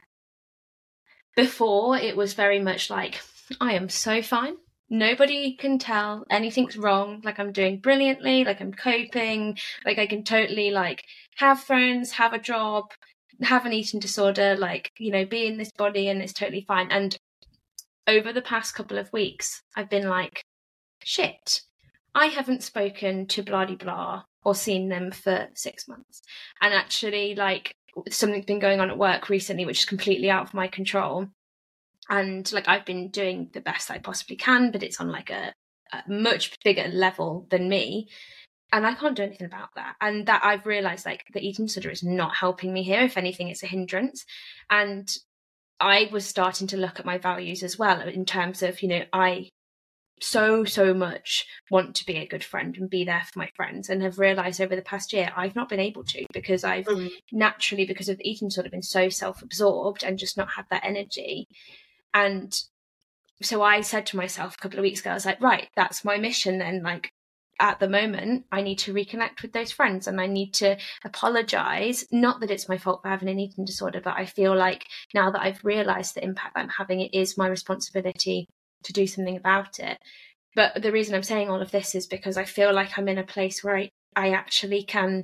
Speaker 5: before it was very much like, I am so fine. Nobody can tell anything's wrong. Like, I'm doing brilliantly, like I'm coping, like I can totally like have friends, have a job, have an eating disorder, like, you know, be in this body and it's totally fine. And over the past couple of weeks, I've been like, shit, I haven't spoken to blah de blah or seen them for six months. And actually, like, something's been going on at work recently which is completely out of my control, and like I've been doing the best I possibly can, but it's on like a, a much bigger level than me, and I can't do anything about that. And that I've realized, like, the eating disorder is not helping me here. If anything, it's a hindrance. And I was starting to look at my values as well, in terms of, you know, I so so much want to be a good friend and be there for my friends, and have realized over the past year I've not been able to, because I've mm. naturally, because of the eating disorder, been so self-absorbed and just not had that energy. And so I said to myself a couple of weeks ago, I was like, right, that's my mission then. Like, at the moment I need to reconnect with those friends, and I need to apologize, not that it's my fault for having an eating disorder, but I feel like now that I've realized the impact that I'm having, it is my responsibility to do something about it. But the reason I'm saying all of this is because I feel like I'm in a place where I, I actually can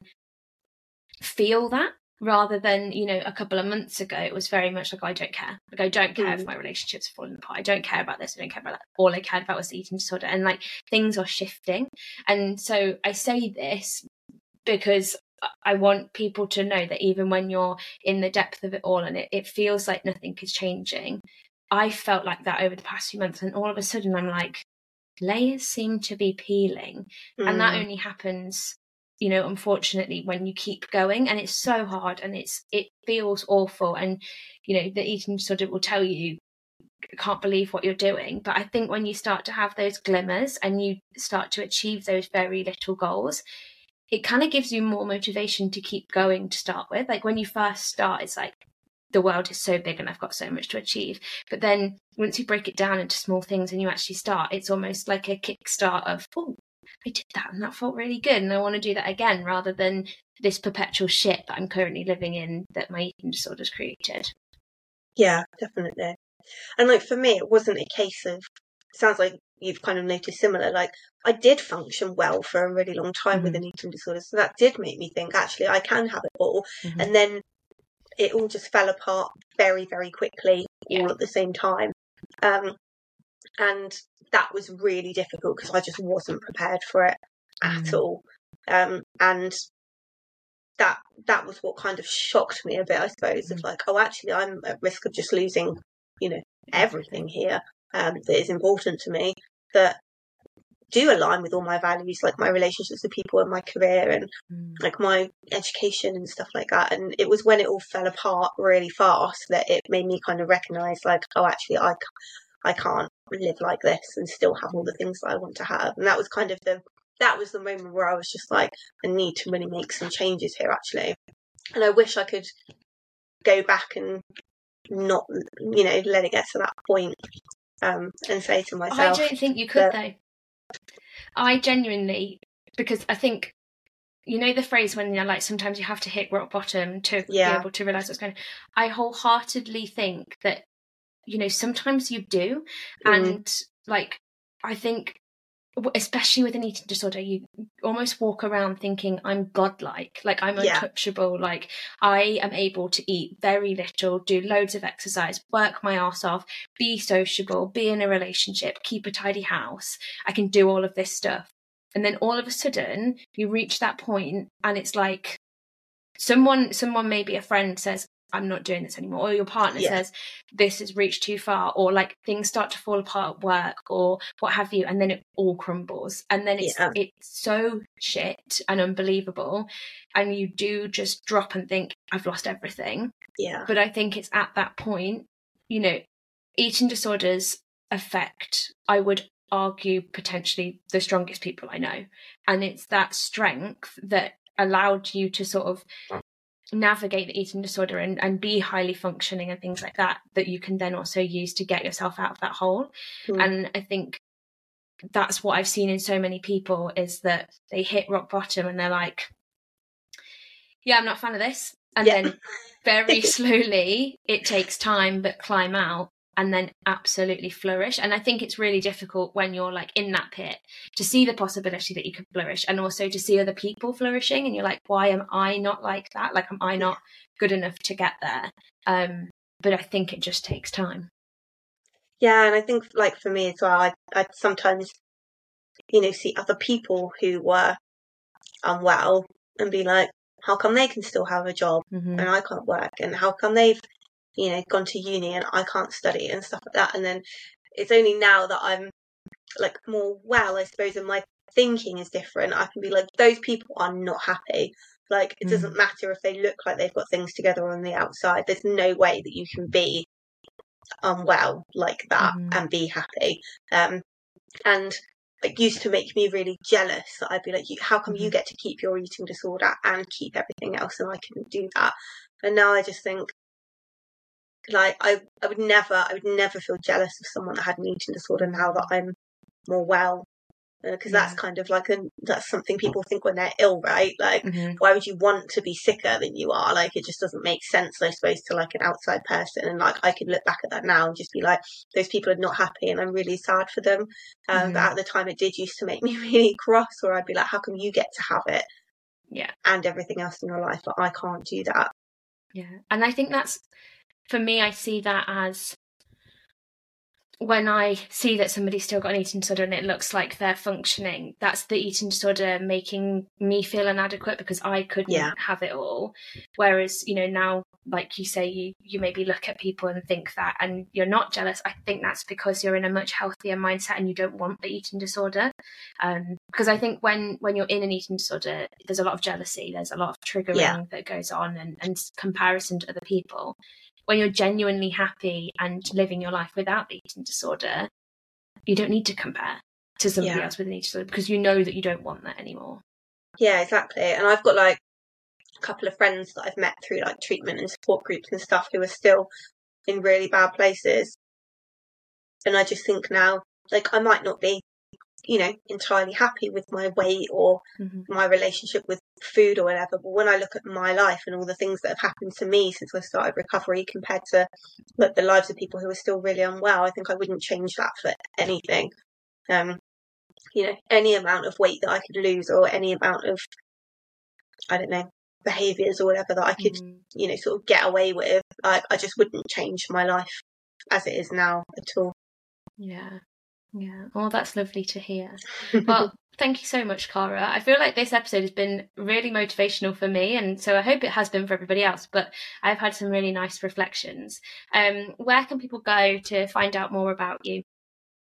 Speaker 5: feel that, rather than, you know, a couple of months ago it was very much like, I don't care. Like, I don't care mm. if my relationships are falling apart. I don't care about this. I don't care about that. All I cared about was the eating disorder. And like, things are shifting. And so I say this because I want people to know that even when you're in the depth of it all and it, it feels like nothing is changing, I felt like that over the past few months, and all of a sudden I'm like, layers seem to be peeling. Mm. And that only happens, you know, unfortunately, when you keep going, and it's so hard and it's it feels awful. And, you know, the eating disorder will tell you, can't believe what you're doing. But I think when you start to have those glimmers and you start to achieve those very little goals, it kind of gives you more motivation to keep going to start with. Like, when you first start, it's like, the world is so big and I've got so much to achieve. But then once you break it down into small things and you actually start, it's almost like a kickstart of, oh, I did that and that felt really good and I want to do that again, rather than this perpetual shit that I'm currently living in that my eating disorder's created.
Speaker 6: Yeah, definitely. And like, for me, it wasn't a case of, it sounds like you've kind of noticed similar, like, I did function well for a really long time mm-hmm. with an eating disorder, so that did make me think, actually, I can have it all. Mm-hmm. And then it all just fell apart very, very quickly, yeah. all at the same time. Um, and that was really difficult because I just wasn't prepared for it at mm. all. Um, and that that was what kind of shocked me a bit, I suppose, mm. of like, oh, actually, I'm at risk of just losing, you know, everything here um, that is important to me. That do align with all my values, like my relationships with people and my career and mm. like my education and stuff like that. And it was when it all fell apart really fast that it made me kind of recognise, like, oh, actually, I, I can't live like this and still have all the things that I want to have. And that was kind of the, that was the moment where I was just like, I need to really make some changes here, actually. And I wish I could go back and not, you know, let it get to that point um, and say to myself.
Speaker 5: I don't think you could, that, though. I genuinely, because I think, you know, the phrase when you're like, sometimes you have to hit rock bottom to
Speaker 6: yeah.
Speaker 5: be able to realise what's going on. I wholeheartedly think that, you know, sometimes you do. Mm. And like, I think, especially with an eating disorder, you almost walk around thinking I'm godlike, like I'm
Speaker 6: yeah.
Speaker 5: untouchable, like I am able to eat very little, do loads of exercise, work my ass off, be sociable, be in a relationship, keep a tidy house. I can do all of this stuff. And then all of a sudden you reach that point and it's like someone, someone maybe a friend says, I'm not doing this anymore, or your partner yeah. says this has reached too far, or like things start to fall apart at work or what have you, and then it all crumbles, and then it's yeah. it's so shit and unbelievable, and you do just drop and think I've lost everything.
Speaker 6: Yeah.
Speaker 5: But I think it's at that point, you know, eating disorders affect, I would argue, potentially the strongest people I know, and it's that strength that allowed you to sort of navigate the eating disorder and, and be highly functioning and things like that, that you can then also use to get yourself out of that hole. Mm. And I think that's what I've seen in so many people, is that they hit rock bottom and they're like, yeah, I'm not a fan of this. And yeah. then very slowly, it takes time, but climb out and then absolutely flourish. And I think it's really difficult when you're like in that pit to see the possibility that you could flourish, and also to see other people flourishing, and you're like, why am I not like that? Like, am I not good enough to get there? Um, but I think it just takes time.
Speaker 6: Yeah, and I think like for me as well, I I sometimes, you know, see other people who were unwell and be like, how come they can still have a job mm-hmm. and I can't work? And how come they've, you know, gone to uni and I can't study and stuff like that? And then it's only now that I'm like more well, I suppose, and my thinking is different. I can be like, those people are not happy. Like, it mm. doesn't matter if they look like they've got things together on the outside. There's no way that you can be unwell like that mm. and be happy. Um, and it used to make me really jealous. I'd be like, how come mm. you get to keep your eating disorder and keep everything else and I couldn't do that? And now I just think, like, I, I would never, I would never feel jealous of someone that had an eating disorder now that I'm more well, because uh, yeah. that's kind of like a, that's something people think when they're ill, right? Like, mm-hmm. why would you want to be sicker than you are? Like, it just doesn't make sense, I suppose, to like an outside person. And like, I could look back at that now and just be like, those people are not happy, and I'm really sad for them. Um, mm-hmm. But at the time, it did used to make me really cross, where I'd be like, how come you get to have it,
Speaker 5: yeah,
Speaker 6: and everything else in your life, but I can't do that?
Speaker 5: Yeah, and I think that's, for me, I see that as when I see that somebody's still got an eating disorder and it looks like they're functioning, that's the eating disorder making me feel inadequate because I couldn't
Speaker 6: yeah.
Speaker 5: have it all. Whereas, you know, now, like you say, you, you maybe look at people and think that, and you're not jealous. I think that's because you're in a much healthier mindset and you don't want the eating disorder. Um, because I think when, when you're in an eating disorder, there's a lot of jealousy, there's a lot of triggering yeah. that goes on, and, and comparison to other people. When you're genuinely happy and living your life without the eating disorder, you don't need to compare to somebody yeah. else with an eating disorder, because you know that you don't want that anymore.
Speaker 6: Yeah, exactly. And I've got like a couple of friends that I've met through like treatment and support groups and stuff who are still in really bad places. And I just think now, like, I might not be, you know, entirely happy with my weight or mm-hmm. my relationship with food or whatever, but when I look at my life and all the things that have happened to me since I started recovery compared to like the lives of people who are still really unwell, I think I wouldn't change that for anything. Um, you know, any amount of weight that I could lose, or any amount of, I don't know, behaviours or whatever that I could, mm. you know, sort of get away with, I, I just wouldn't change my life as it is now at all.
Speaker 5: Yeah. Yeah. Oh, that's lovely to hear. Well, thank you so much, Cara. I feel like this episode has been really motivational for me, and so I hope it has been for everybody else, but I've had some really nice reflections. Um, where can people go to find out more about you?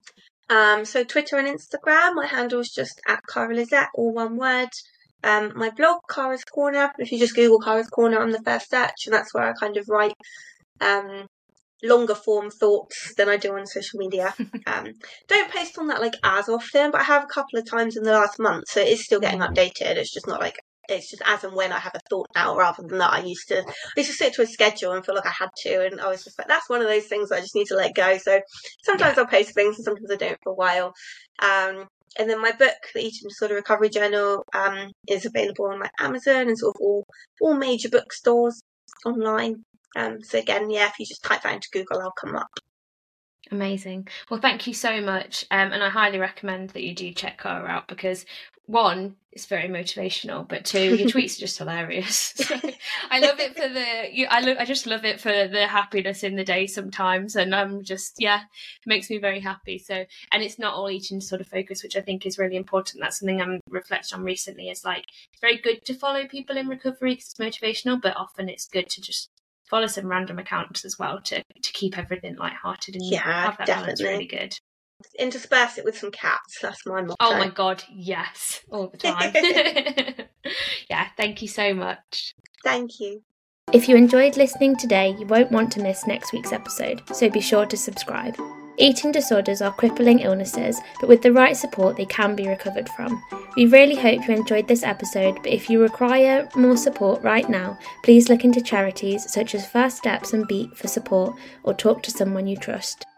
Speaker 6: Um, so Twitter and Instagram, my handle is just at Cara Lizette, all one word. Um, my blog, Cara's Corner, if you just Google Cara's Corner on the first search, and that's where I kind of write um, longer form thoughts than I do on social media. um, don't post on that like as often, but I have a couple of times in the last month, so it is still getting updated. It's just not like, it's just as and when I have a thought now, rather than that I used to, I used to sit to a schedule and feel like I had to, and I was just like, that's one of those things that I just need to let go. So sometimes yeah. I'll post things and sometimes I don't for a while. Um, and then my book, The Eating Disorder Recovery Journal, um, is available on like Amazon and sort of all, all major bookstores online. Um, so again, yeah, if you just type that into Google, I'll come up.
Speaker 5: Amazing. Well, thank you so much. Um, and I highly recommend that you do check Cara out because, one, it's very motivational, but two, your tweets are just hilarious. So I love it for the, you, I, lo- I just love it for the happiness in the day sometimes. And I'm just, yeah, it makes me very happy. So, and it's not all eating disorder focus, which I think is really important. That's something I'm reflecting on recently is like, it's very good to follow people in recovery because it's motivational, but often it's good to just follow some random accounts as well to, to keep everything lighthearted and
Speaker 6: yeah,
Speaker 5: have that
Speaker 6: definitely.
Speaker 5: balance really good.
Speaker 6: Intersperse it with some cats. That's my motto.
Speaker 5: Oh my God, yes, all the time. Yeah, thank you so much.
Speaker 6: Thank you.
Speaker 4: If you enjoyed listening today, you won't want to miss next week's episode, so be sure to subscribe. Eating disorders are crippling illnesses, but with the right support they can be recovered from. We really hope you enjoyed this episode, but if you require more support right now, please look into charities such as First Steps and Beat for support or talk to someone you trust.